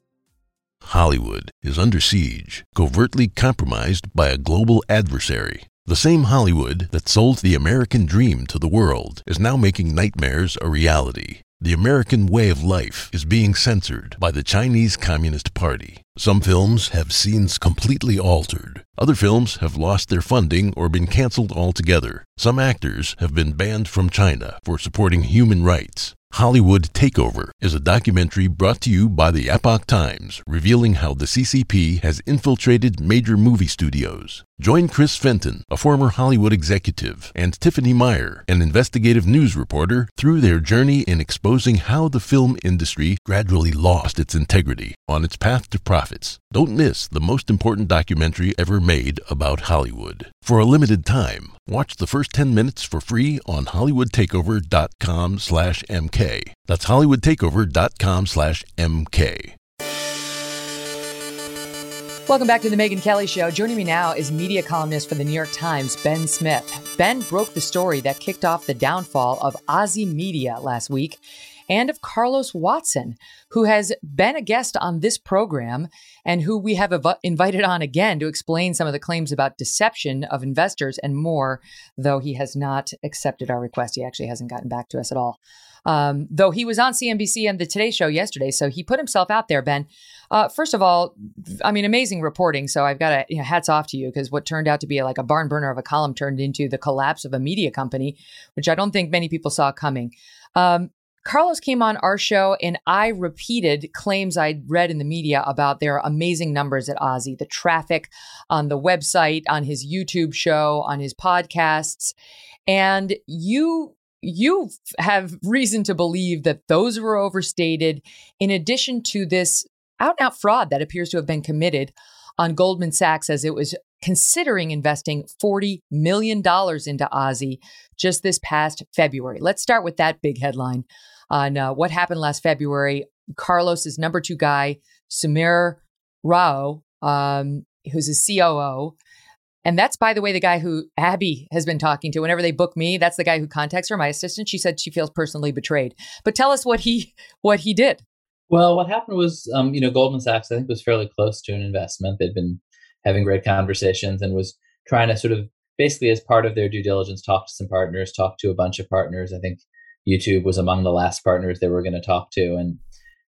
Hollywood is under siege, covertly compromised by a global adversary. The same Hollywood that sold the American dream to the world is now making nightmares a reality. The American way of life is being censored by the Chinese Communist Party. Some films have scenes completely altered. Other films have lost their funding or been canceled altogether. Some actors have been banned from China for supporting human rights. Hollywood Takeover is a documentary brought to you by the Epoch Times, revealing how the CCP has infiltrated major movie studios. Join Chris Fenton, a former Hollywood executive, and Tiffany Meyer, an investigative news reporter, through their journey in exposing how the film industry gradually lost its integrity on its path to profits. Don't miss the most important documentary ever made about Hollywood. For a limited time, watch the first 10 minutes for free on HollywoodTakeover.com/MK. That's HollywoodTakeover.com/MK. Welcome back to the Megyn Kelly Show. Joining me now is media columnist for the New York Times, Ben Smith. Ben broke the story that kicked off the downfall of Ozy Media last week and of Carlos Watson, who has been a guest on this program and who we have invited on again to explain some of the claims about deception of investors and more, though he has not accepted our request. He actually hasn't gotten back to us at all. Though he was on CNBC and the Today Show yesterday, so he put himself out there, Ben. First of all, I mean, amazing reporting. So I've got to, hats off to you, because what turned out to be like a barn burner of a column turned into the collapse of a media company, which I don't think many people saw coming. Carlos came on our show and I repeated claims I'd read in the media about their amazing numbers at Ozy, the traffic on the website, on his YouTube show, on his podcasts. And you have reason to believe that those were overstated, in addition to this out-and-out fraud that appears to have been committed on Goldman Sachs as it was considering investing $40 million into Ozy just this past February. Let's start with that big headline on what happened last February. Carlos's number 2 guy, Samir Rao, who's his COO. And that's, by the way, the guy who Abby has been talking to. Whenever they book me, that's the guy who contacts her, my assistant. She said she feels personally betrayed. But tell us what he did. Well, what happened was, Goldman Sachs, I think, was fairly close to an investment. They'd been having great conversations and was trying to sort of, basically as part of their due diligence, talk to some partners, talk to a bunch of partners. I think YouTube was among the last partners they were going to talk to, and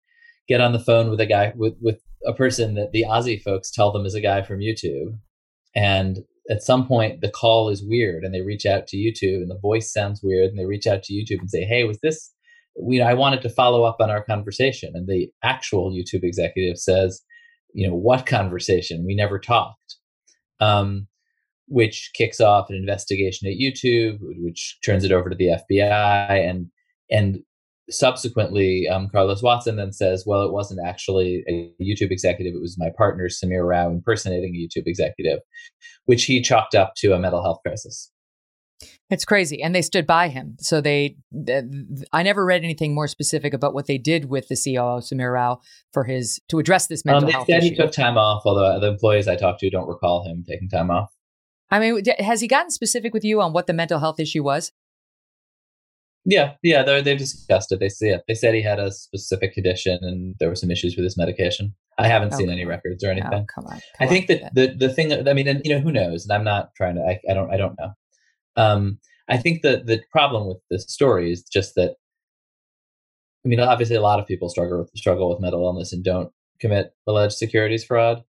get on the phone with a guy with a person that the Ozzy folks tell them is a guy from YouTube. And at some point the call is weird and they reach out to YouTube and the voice sounds weird and they reach out to YouTube and say, hey, was this, I wanted to follow up on our conversation. And the actual YouTube executive says, what conversation? We never talked. Which kicks off an investigation at YouTube, which turns it over to the FBI. And subsequently, Carlos Watson then says, well, it wasn't actually a YouTube executive. It was my partner, Samir Rao, impersonating a YouTube executive, which he chalked up to a mental health crisis. It's crazy. And they stood by him. So I never read anything more specific about what they did with the COO, Samir Rao, to address this mental health issue. He took time off, although the employees I talked to don't recall him taking time off. I mean, has he gotten specific with you on what the mental health issue was? Yeah, they've discussed it. They said he had a specific condition and there were some issues with his medication. I haven't seen any records or anything. Come on. I think that the thing that, I mean, and who knows? And I'm not trying to. I don't know. I think that the problem with this story is just that. I mean, obviously, a lot of people struggle with mental illness and don't commit alleged securities fraud,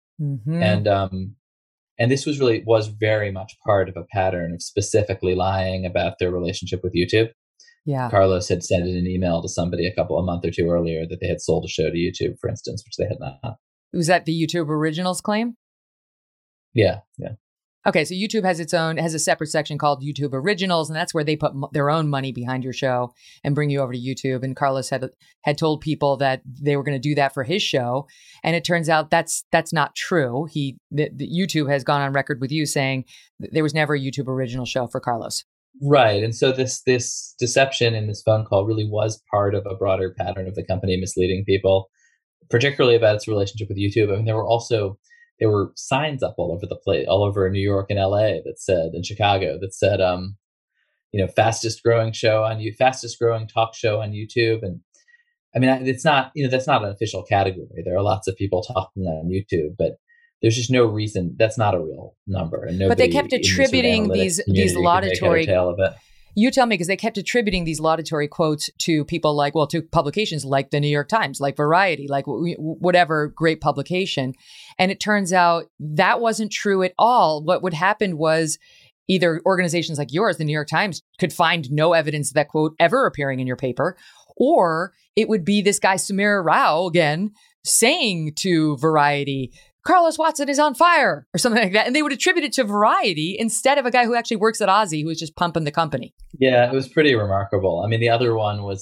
and this was very much part of a pattern of specifically lying about their relationship with YouTube. Yeah. Carlos had sent in an email to somebody a month or two earlier that they had sold a show to YouTube, for instance, which they had not. Was that the YouTube Originals claim? Yeah. Okay, so YouTube has a separate section called YouTube Originals, and that's where they put their own money behind your show and bring you over to YouTube. And Carlos had told people that they were going to do that for his show, and it turns out that's not true. YouTube has gone on record with you saying there was never a YouTube Original show for Carlos. Right, and so this deception in this phone call really was part of a broader pattern of the company misleading people, particularly about its relationship with YouTube. I mean, there were signs up all over the place, all over New York and LA and Chicago that said, fastest growing talk show on YouTube. And I mean, it's not, that's not an official category. There are lots of people talking on YouTube, but there's just no reason. That's not a real number. And but they kept attributing these laudatory. You tell me, because they kept attributing these laudatory quotes to people to publications like the New York Times, like Variety, like whatever great publication. And it turns out that wasn't true at all. What would happen was either organizations like yours, the New York Times, could find no evidence of that quote ever appearing in your paper, or it would be this guy, Samir Rao, again, saying to Variety, Carlos Watson is on fire, or something like that. And they would attribute it to Variety instead of a guy who actually works at Ozzy, who was just pumping the company. Yeah, it was pretty remarkable. I mean, the other one was,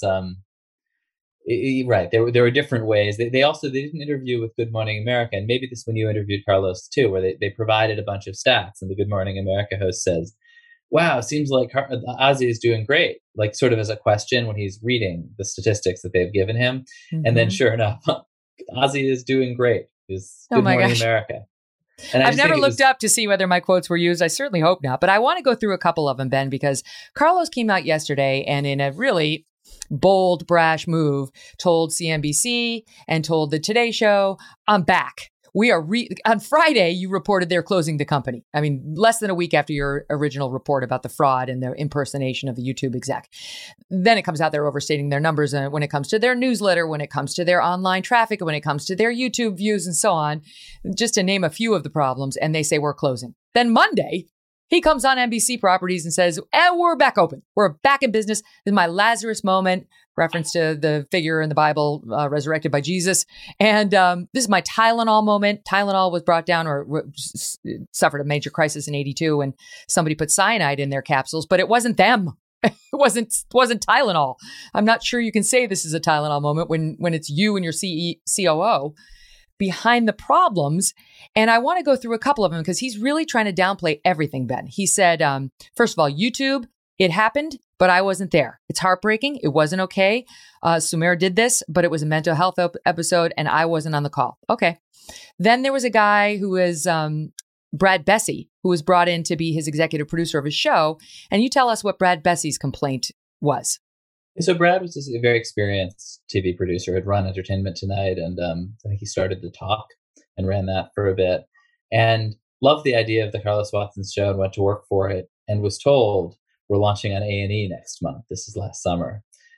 right. There were different ways. They did an interview with Good Morning America, and maybe this when you interviewed Carlos too, where they provided a bunch of stats, and the Good Morning America host says, wow, it seems like Ozzy is doing great, like sort of as a question when he's reading the statistics that they've given him. Mm-hmm. And then sure enough, Ozzy is doing great. Good Morning America. And I've never looked up to see whether my quotes were used. I certainly hope not. But I want to go through a couple of them, Ben, because Carlos came out yesterday and in a really bold, brash move told CNBC and told the Today Show, I'm back. We are on Friday, you reported they're closing the company. I mean, less than a week after your original report about the fraud and the impersonation of the YouTube exec. Then it comes out they're overstating their numbers when it comes to their newsletter, when it comes to their online traffic, when it comes to their YouTube views and so on, just to name a few of the problems. And they say we're closing. Then Monday, he comes on NBC Properties and says, we're back open. We're back in business. This is my Lazarus moment, reference to the figure in the Bible resurrected by Jesus. And this is my Tylenol moment. Tylenol was brought down or suffered a major crisis in 1982 when somebody put cyanide in their capsules, but it wasn't them. It wasn't Tylenol. I'm not sure you can say this is a Tylenol moment when it's you and your COO behind the problems. And I want to go through a couple of them because he's really trying to downplay everything, Ben. He said, first of all, YouTube, it happened, but I wasn't there. It's heartbreaking. It wasn't okay. Samir did this, but it was a mental health episode and I wasn't on the call. Okay. Then there was a guy who is Brad Bessey, who was brought in to be his executive producer of his show. And you tell us what Brad Bessey's complaint was. So Brad was a very experienced TV producer, had run Entertainment Tonight, and I think he started The Talk and ran that for a bit, and loved the idea of the Carlos Watson show and went to work for it, and was told, we're launching on A&E next month. This is last summer.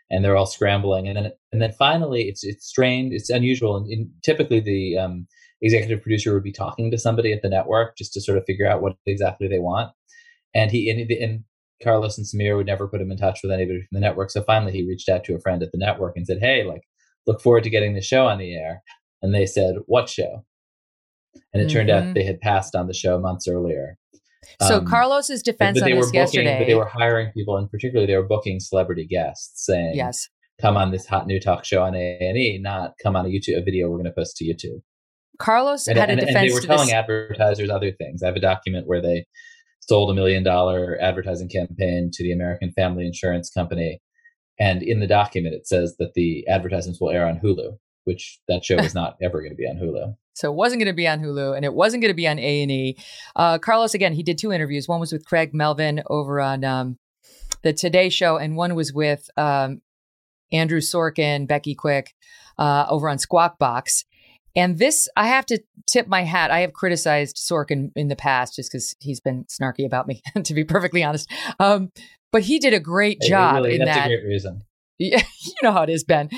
and they're all scrambling. And then finally, it's strained. It's unusual. And typically, the executive producer would be talking to somebody at the network just to sort of figure out what exactly they want. And Carlos and Samir would never put him in touch with anybody from the network. So finally, he reached out to a friend at the network and said, "Hey, like, look forward to getting the show on the air." And they said, "What show?" And it turned out they had passed on the show months earlier. So Carlos's defense on this yesterday. But they were hiring people, and particularly they were booking celebrity guests, saying, "Yes, come on this hot new talk show on A&E, not come on a video we're going to post to YouTube." Carlos had a defense. And they were telling advertisers other things. I have a document where they sold $1 million advertising campaign to the American Family Insurance Company. And in the document, it says that the advertisements will air on Hulu, which that show is not ever going to be on Hulu. So it wasn't going to be on Hulu, and it wasn't going to be on A&E. Carlos, again, he did 2 interviews. One was with Craig Melvin over on the Today Show, and one was with Andrew Sorkin, Becky Quick over on Squawk Box. And this, I have to tip my hat. I have criticized Sorkin in the past just because he's been snarky about me, to be perfectly honest. But he did a great job in that. That's a great reason. Yeah, you know how it is, Ben.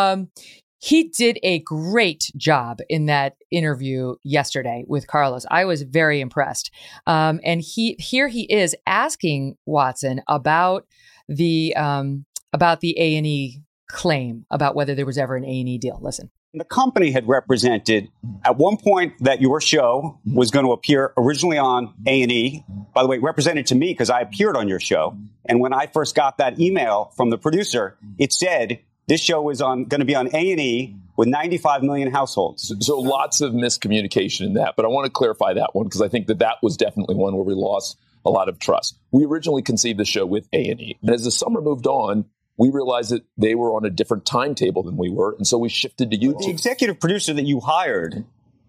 He did a great job in that interview yesterday with Carlos. I was very impressed. And he is asking Watson about the A&E claim, about whether there was ever an A&E deal. Listen. The company had represented at one point that your show was going to appear originally on A&E. By the way, represented to me because I appeared on your show. And when I first got that email from the producer, it said this show was going to be on A&E with 95 million households. So lots of miscommunication in that. But I want to clarify that one because I think that was definitely one where we lost a lot of trust. We originally conceived the show with A&E. And as the summer moved on, we realized that they were on a different timetable than we were, and so we shifted to YouTube. The executive producer that you hired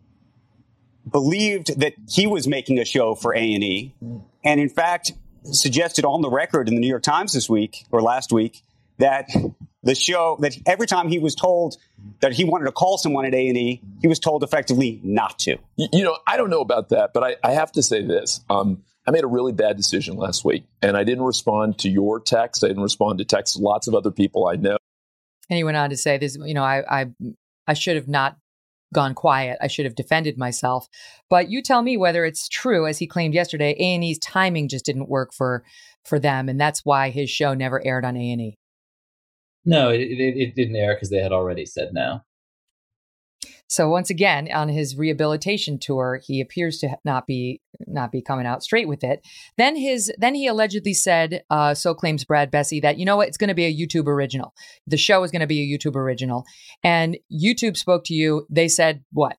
believed that he was making a show for A&E, and in fact suggested on the record in the New York Times this week, or last week, that the show, that every time he was told that he wanted to call someone at A&E, he was told effectively not to. You know, I don't know about that, but I have to say this. I made a really bad decision last week, and I didn't respond to your text. I didn't respond to texts of lots of other people I know. And he went on to say this, you know, I should have not gone quiet. I should have defended myself. But you tell me whether it's true, as he claimed yesterday, A&E's timing just didn't work for them, and that's why his show never aired on A&E. No, it didn't air because they had already said no. So once again, on his rehabilitation tour, he appears to not be coming out straight with it. Then he allegedly said, so claims Brad Bessey, that, you know what, it's going to be a YouTube original. The show is going to be a YouTube original. And YouTube spoke to you. They said what?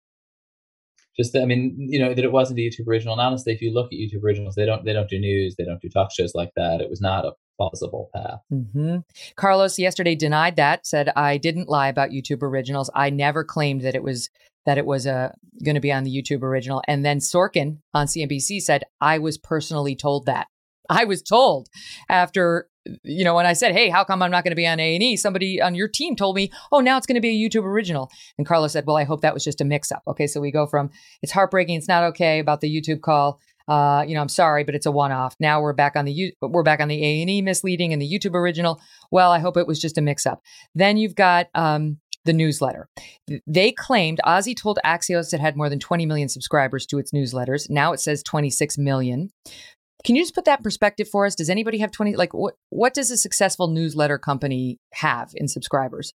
Just, I mean, you know, that it wasn't a YouTube original. And honestly, if you look at YouTube originals, they don't do news. They don't do talk shows like that. It was not a plausible path. Mm-hmm. Carlos yesterday denied that, said, I didn't lie about YouTube originals. I never claimed that it was going to be on the YouTube original. And then Sorkin on CNBC said, I was personally told that. I was told after, you know, when I said, hey, how come I'm not going to be on A&E? Somebody on your team told me, oh, now it's going to be a YouTube original. And Carlos said, well, I hope that was just a mix up. Okay, so we go from it's heartbreaking, it's not okay about the YouTube call. You know, I'm sorry, but it's a one-off. Now we're back on the A&E misleading and the YouTube original. Well, I hope it was just a mix-up. Then you've got the newsletter. They claimed Ozzy told Axios it had more than 20 million subscribers to its newsletters. Now it says 26 million. Can you just put that in perspective for us? Does anybody have 20? Like, what does a successful newsletter company have in subscribers?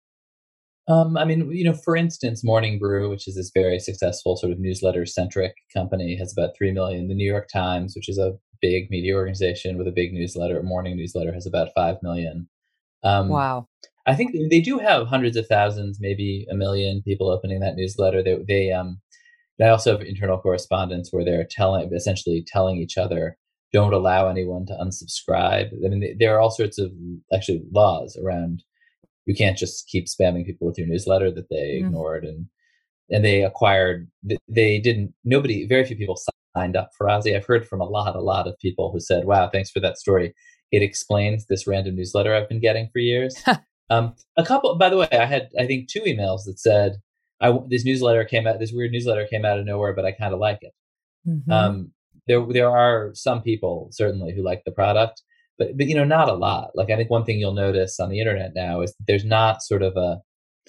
I mean, you know, for instance, Morning Brew, which is this very successful sort of newsletter-centric company, has about 3 million. The New York Times, which is a big media organization with a big newsletter, morning newsletter, has about 5 million. Wow. I think they do have hundreds of thousands, maybe 1 million people opening that newsletter. They also have internal correspondence where they're essentially telling each other, don't allow anyone to unsubscribe. I mean, there are all sorts of actually laws around. You can't just keep spamming people with your newsletter that they ignored, and they acquired. Very few people signed up for Ozzy. I've heard from a lot of people who said, "Wow, thanks for that story. It explains this random newsletter I've been getting for years." A couple, by the way, I had, I think, 2 emails that said, this weird newsletter came out of nowhere, but I kind of like it. Mm-hmm. There are some people certainly who like the product. but not a lot. Like, I think one thing you'll notice on the internet now is that there's not sort of a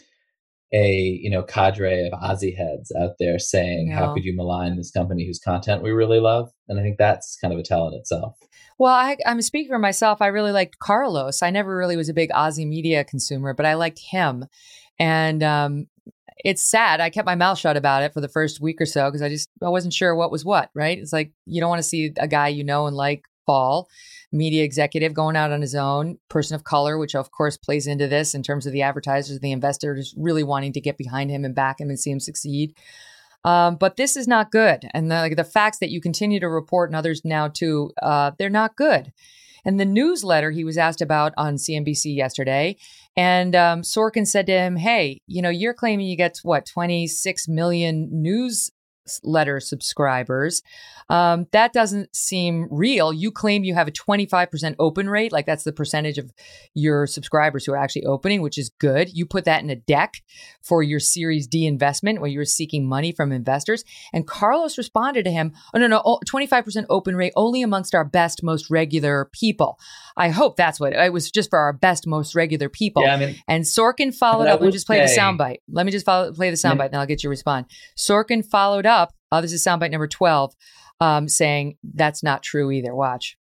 cadre of Aussie heads out there saying, how could you malign this company whose content we really love? And I think that's kind of a tell in itself. Well, I'm speaking for myself. I really liked Carlos. I never really was a big Aussie media consumer, but I liked him. And it's sad. I kept my mouth shut about it for the first week or so because I wasn't sure what was what, right? It's like, you don't want to see a guy and like fall, media executive going out on his own, person of color, which of course plays into this in terms of the advertisers, the investors really wanting to get behind him and back him and see him succeed. But this is not good. And the facts that you continue to report and others now too, they're not good. And the newsletter he was asked about on CNBC yesterday, and Sorkin said to him, hey, you're claiming you get 26 million newsletter subscribers. That doesn't seem real. You claim you have a 25% open rate. Like, that's the percentage of your subscribers who are actually opening, which is good. You put that in a deck for your Series D investment where you were seeking money from investors. And Carlos responded to him, oh, no, 25% open rate only amongst our best, most regular people. I hope that's what it was, just for our best, most regular people. Yeah, and Sorkin followed up. Let me just play the soundbite. Let me just play the soundbite, and I'll get you to respond. Sorkin followed up. This is soundbite number 12, saying that's not true either. Watch.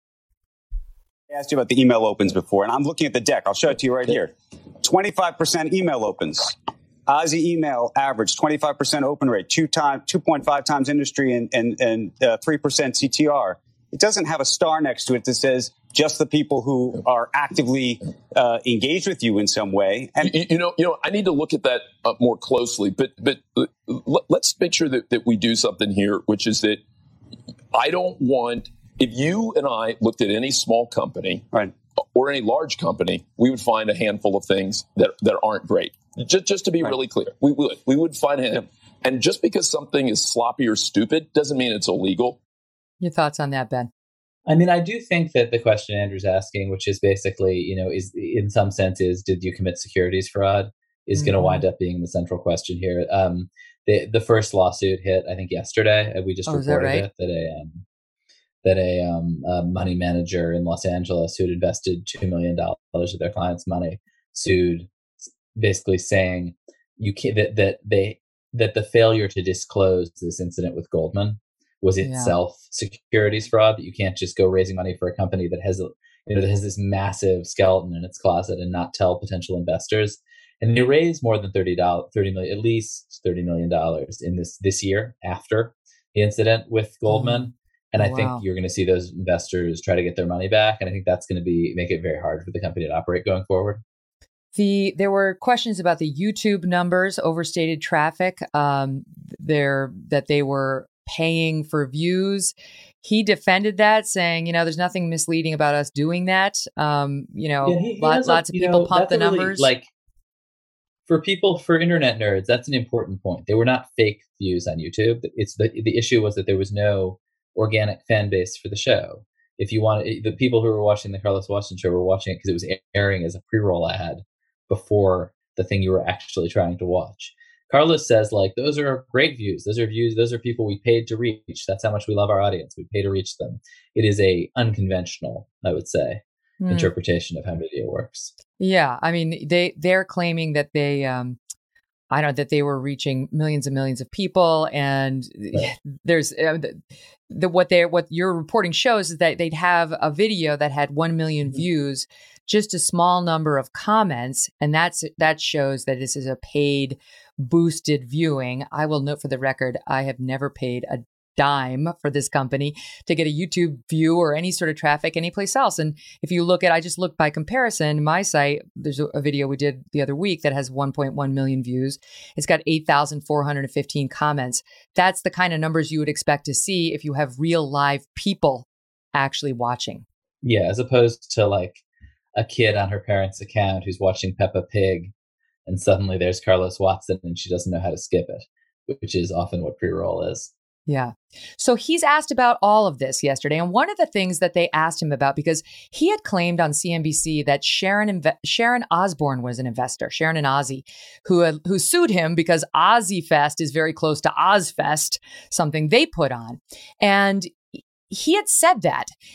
I asked you about the email opens before, and I'm looking at the deck. I'll show it to you right here. 25% email opens. Aussie email average 25% open rate, 2.5 times industry, and 3% CTR. It doesn't have a star next to it that says just the people who are actively engaged with you in some way. And I need to look at that more closely. But let's make sure that we do something here, which is that I don't want, if you and I looked at any small company, right, or any large company, we would find a handful of things that aren't great. Just to be really clear, we would find it. And just because something is sloppy or stupid doesn't mean it's illegal. Your thoughts on that, Ben? I mean, I do think that the question Andrew's asking, which is basically, is in some sense did you commit securities fraud, is going to wind up being the central question here. The first lawsuit hit, I think, yesterday. We just reported it that a money manager in Los Angeles who had invested $2 million of their clients' money sued, basically saying that the failure to disclose this incident with Goldman was itself securities fraud, that you can't just go raising money for a company that has this massive skeleton in its closet and not tell potential investors. And they raised more than $30 million, at least $30 million in this year after the incident with Goldman. And I think you're going to see those investors try to get their money back. And I think that's going to make it very hard for the company to operate going forward. There were questions about the YouTube numbers, overstated traffic, that they were paying for views. He defended that, saying, there's nothing misleading about us doing that. Lots of people pump the numbers. For internet nerds, that's an important point. They were not fake views on YouTube. It's the issue was that there was no organic fan base for the show. If you want, the people who were watching the Carlos Watson show were watching it because it was airing as a pre-roll ad before the thing you were actually trying to watch. Carlos says, those are great views. Those are people we paid to reach. That's how much we love our audience. We pay to reach them. It is a unconventional, I would say, interpretation of how video works. Yeah. I mean, they're claiming that that they were reaching millions and millions of people. And there's what your reporting shows is that they'd have a video that had 1 million views, just a small number of comments. And that shows that this is a paid boosted viewing. I will note for the record, I have never paid a dime for this company to get a YouTube view or any sort of traffic anyplace else. And if you look at, I just looked by comparison, my site, there's a video we did the other week that has 1.1 million views. It's got 8,415 comments. That's the kind of numbers you would expect to see if you have real live people actually watching. Yeah, as opposed to a kid on her parents' account who's watching Peppa Pig and suddenly there's Carlos Watson and she doesn't know how to skip it, which is often what pre-roll is. Yeah. So he's asked about all of this yesterday. And one of the things that they asked him about, because he had claimed on CNBC that Sharon Osbourne was an investor, Sharon and Ozzy, who sued him because Ozzy Fest is very close to Ozfest, something they put on. And he had said that.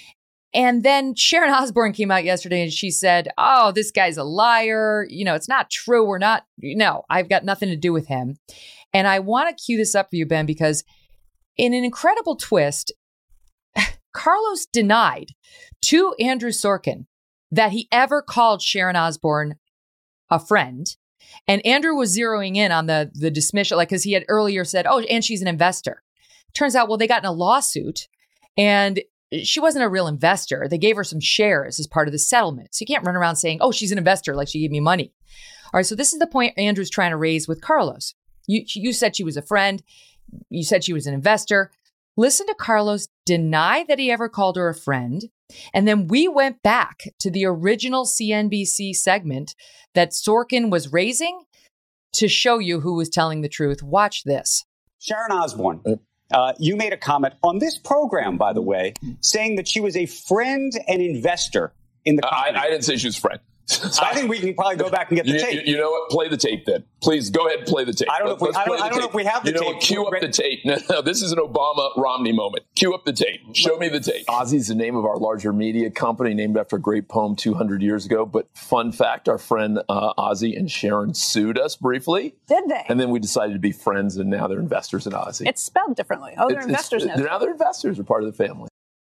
And then Sharon Osbourne came out yesterday and she said, oh, this guy's a liar. It's not true. I've got nothing to do with him. And I want to cue this up for you, Ben, because in an incredible twist, Carlos denied to Andrew Sorkin that he ever called Sharon Osbourne a friend. And Andrew was zeroing in on the dismissal, because he had earlier said, oh, and she's an investor. Turns out, well, they got in a lawsuit and she wasn't a real investor. They gave her some shares as part of the settlement. So you can't run around saying, oh, she's an investor, like she gave me money. All right, so this is the point Andrew's trying to raise with Carlos. You said she was a friend. You said she was an investor. Listen to Carlos deny that he ever called her a friend. And then we went back to the original CNBC segment that Sorkin was raising to show you who was telling the truth. Watch this. Sharon Osbourne, you made a comment on this program, by the way, saying that she was a friend and investor in the company. I didn't say she was a friend. I think we can probably go back and get the tape. You know what? Play the tape then. Please go ahead and play the tape. I don't know if we have the tape. Cue up the tape. No, this is an Obama-Romney moment. Cue up the tape. Show me the tape. Ozzy's the name of our larger media company, named after a great poem 200 years ago. But fun fact, our friend Ozzy and Sharon sued us briefly. Did they? And then we decided to be friends, and now they're investors in Ozzy. It's spelled differently. Oh, they're investors now. Now they're investors. They're part of the family.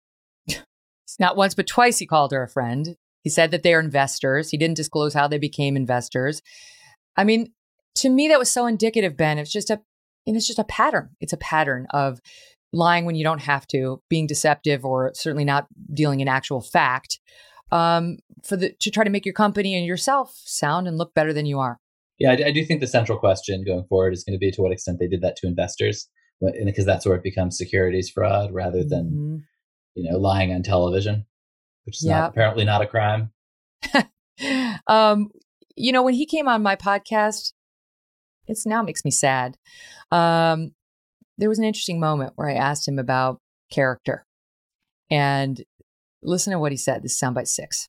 Not once, but twice he called her a friend. He said that they are investors. He didn't disclose how they became investors. I mean, to me, that was so indicative, Ben. It's just a pattern. It's a pattern of lying when you don't have to, being deceptive, or certainly not dealing in actual fact, to try to make your company and yourself sound and look better than you are. Yeah, I do think the central question going forward is going to be to what extent they did that to investors, because that's where it bemes securities fraud rather than, lying on television, which is apparently not a crime. When he came on my podcast, it makes me sad. There was an interesting moment where I asked him about character, and listen to what he said. This is soundbite 6.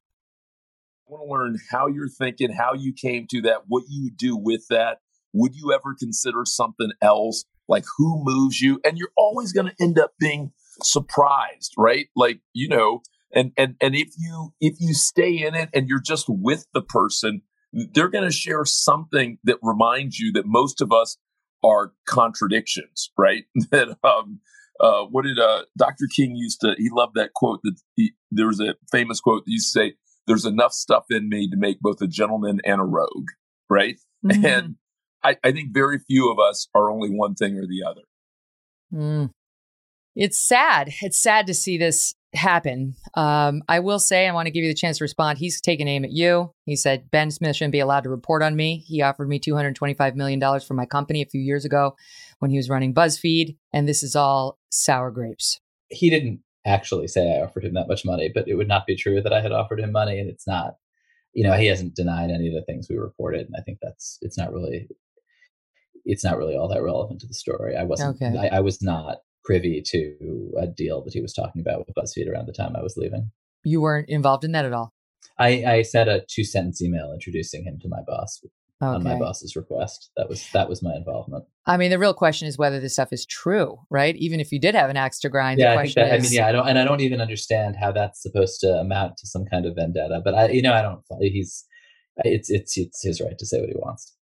I want to learn how you're thinking, how you came to that, what you would do with that. Would you ever consider something else? Like, who moves you? And you're always going to end up being surprised, right? Like, and if you stay in it and you're just with the person, they're going to share something that reminds you that most of us are contradictions, right? That what did Dr. King he loved that quote, there was a famous quote that used to say, "There's enough stuff in me to make both a gentleman and a rogue," right? Mm-hmm. And I think very few of us are only one thing or the other. Mm. It's sad. It's sad to see this happen. I will say, I want to give you the chance to respond. He's taken aim at you. He said, Ben Smith shouldn't be allowed to report on me. He offered me $225 million for my company a few years ago when he was running BuzzFeed. And this is all sour grapes. He didn't actually say I offered him that much money, but it would not be true that I had offered him money. And it's not, he hasn't denied any of the things we reported. And I think it's not really all that relevant to the story. I was not privy to a deal that he was talking about with BuzzFeed around the time I was leaving. You weren't involved in that at all? I sent a 2-sentence email introducing him to my boss on my boss's request. That was my involvement. I mean, the real question is whether this stuff is true, right? Even if you did have an axe to grind, yeah, the question is... I don't even understand how that's supposed to amount to some kind of vendetta. But I don't. It's his right to say what he wants.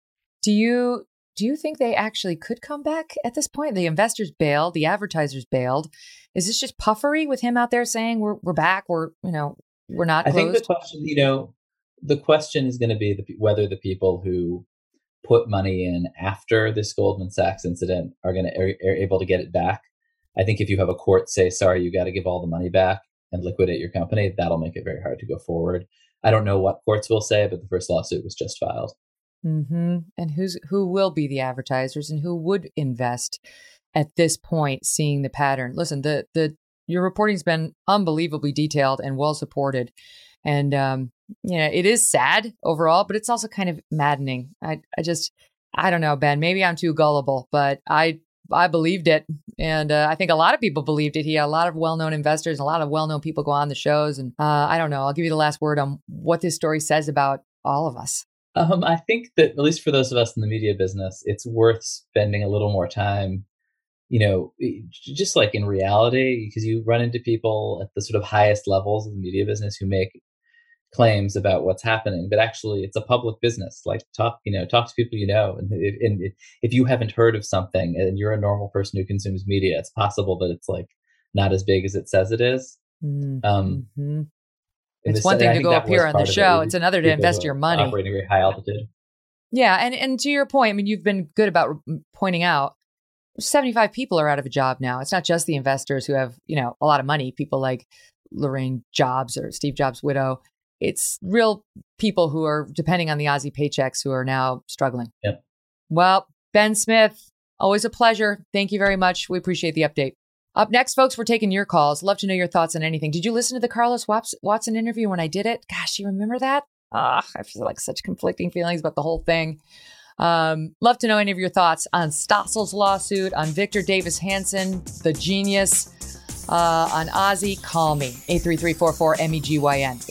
Do you think they actually could come back at this point? The investors bailed, the advertisers bailed. Is this just puffery with him out there saying we're back, we're not closed? I think the question is going to be whether the people who put money in after this Goldman Sachs incident are able to get it back. I think if you have a court say, sorry, you got to give all the money back and liquidate your company, that'll make it very hard to go forward. I don't know what courts will say, but the first lawsuit was just filed. Mm-hmm. And who will be the advertisers and who would invest at this point, seeing the pattern? Listen, your reporting's been unbelievably detailed and well supported, and it is sad overall, but it's also kind of maddening. I don't know, Ben. Maybe I'm too gullible, but I believed it, and I think a lot of people believed it. He had a lot of well-known investors, a lot of well-known people go on the shows, and I don't know. I'll give you the last word on what this story says about all of us. I think that, at least for those of us in the media business, it's worth spending a little more time just like in reality, because you run into people at the sort of highest levels of the media business who make claims about what's happening, but actually it's a public business. Like talk to people and if you haven't heard of something and you're a normal person who consumes media, it's possible that it's like not as big as it says it is. Mm-hmm. It's one thing to go up here on the show. It's another to invest your money. Operating very high altitude. Yeah, and to your point, I mean, you've been good about pointing out 75 people are out of a job now. It's not just the investors who have, a lot of money, people like Lorraine Jobs or Steve Jobs' widow. It's real people who are depending on the Aussie paychecks who are now struggling. Yep. Well, Ben Smith, always a pleasure. Thank you very much. We appreciate the update. Up next, folks, we're taking your calls. Love to know your thoughts on anything. Did you listen to the Carlos Watson interview when I did it? Gosh, you remember that? I feel like such conflicting feelings about the whole thing. Love to know any of your thoughts on Stossel's lawsuit, on Victor Davis Hanson, the genius, on Ozzy. Call me, 833-44-MEGYN,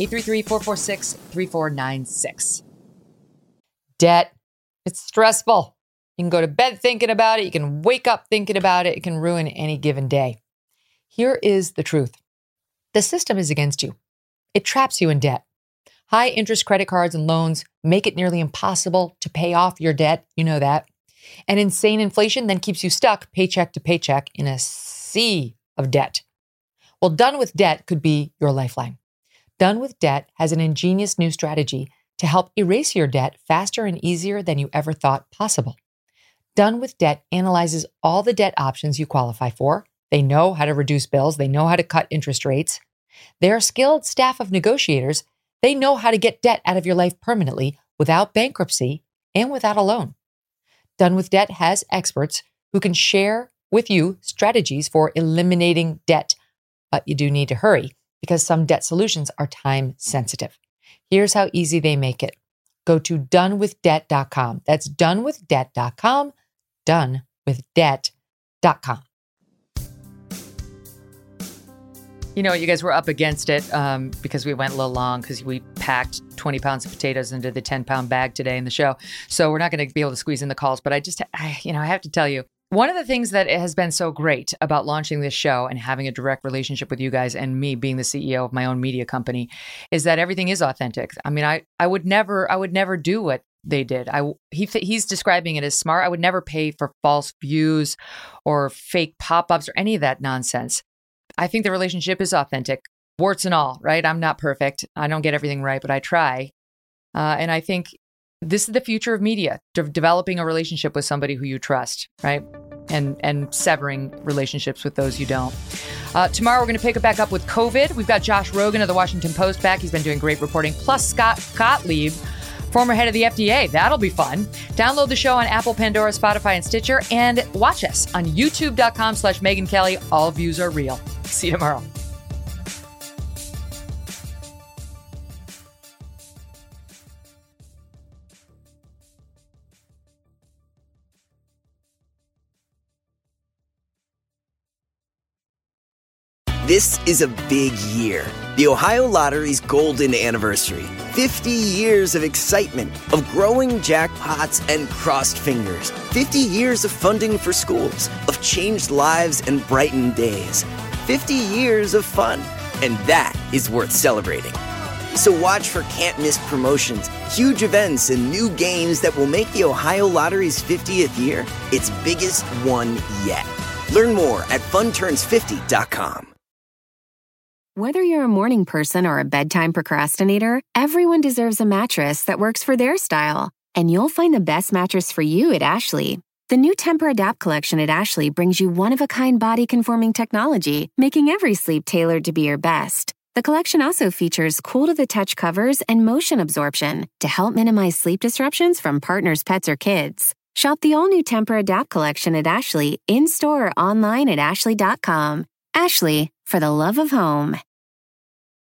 833-446-3496. Debt, it's stressful. You can go to bed thinking about it. You can wake up thinking about it. It can ruin any given day. Here is the truth. The system is against you. It traps you in debt. High interest credit cards and loans make it nearly impossible to pay off your debt. You know that. And insane inflation then keeps you stuck paycheck to paycheck in a sea of debt. Well, Done with Debt could be your lifeline. Done with Debt has an ingenious new strategy to help erase your debt faster and easier than you ever thought possible. Done with Debt analyzes all the debt options you qualify for. They know how to reduce bills. They know how to cut interest rates. They're a skilled staff of negotiators. They know how to get debt out of your life permanently without bankruptcy and without a loan. Done with Debt has experts who can share with you strategies for eliminating debt. But you do need to hurry because some debt solutions are time sensitive. Here's how easy they make it. Go to donewithdebt.com. That's donewithdebt.com. Donewithdebt.com. You know, you guys were up against it because we went a little long because we packed 20 pounds of potatoes into the 10-pound bag today in the show. So we're not going to be able to squeeze in the calls. But I have to tell you, one of the things that has been so great about launching this show and having a direct relationship with you guys and me being the CEO of my own media company is that everything is authentic. I mean, I would never do what they did. He's describing it as smart. I would never pay for false views or fake pop-ups or any of that nonsense. I think the relationship is authentic, warts and all, right? I'm not perfect. I don't get everything right, but I try. And I think this is the future of media, developing a relationship with somebody who you trust, right? And severing relationships with those you don't. Tomorrow, we're going to pick it back up with COVID. We've got Josh Rogan of the Washington Post back. He's been doing great reporting. Plus Scott Gottlieb, former head of the FDA. That'll be fun. Download the show on Apple, Pandora, Spotify, and Stitcher. And watch us on youtube.com/Megyn Kelly. All views are real. See you tomorrow. This is a big year. The Ohio Lottery's golden anniversary. 50 years of excitement, of growing jackpots and crossed fingers. 50 years of funding for schools, of changed lives and brightened days. 50 years of fun, and that is worth celebrating. So watch for can't-miss promotions, huge events, and new games that will make the Ohio Lottery's 50th year its biggest one yet. Learn more at funturns50.com. Whether you're a morning person or a bedtime procrastinator, everyone deserves a mattress that works for their style. And you'll find the best mattress for you at Ashley. The new Tempur-Adapt collection at Ashley brings you one-of-a-kind body-conforming technology, making every sleep tailored to be your best. The collection also features cool-to-the-touch covers and motion absorption to help minimize sleep disruptions from partners, pets, or kids. Shop the all-new Tempur-Adapt collection at Ashley, in-store or online at ashley.com. Ashley, for the love of home.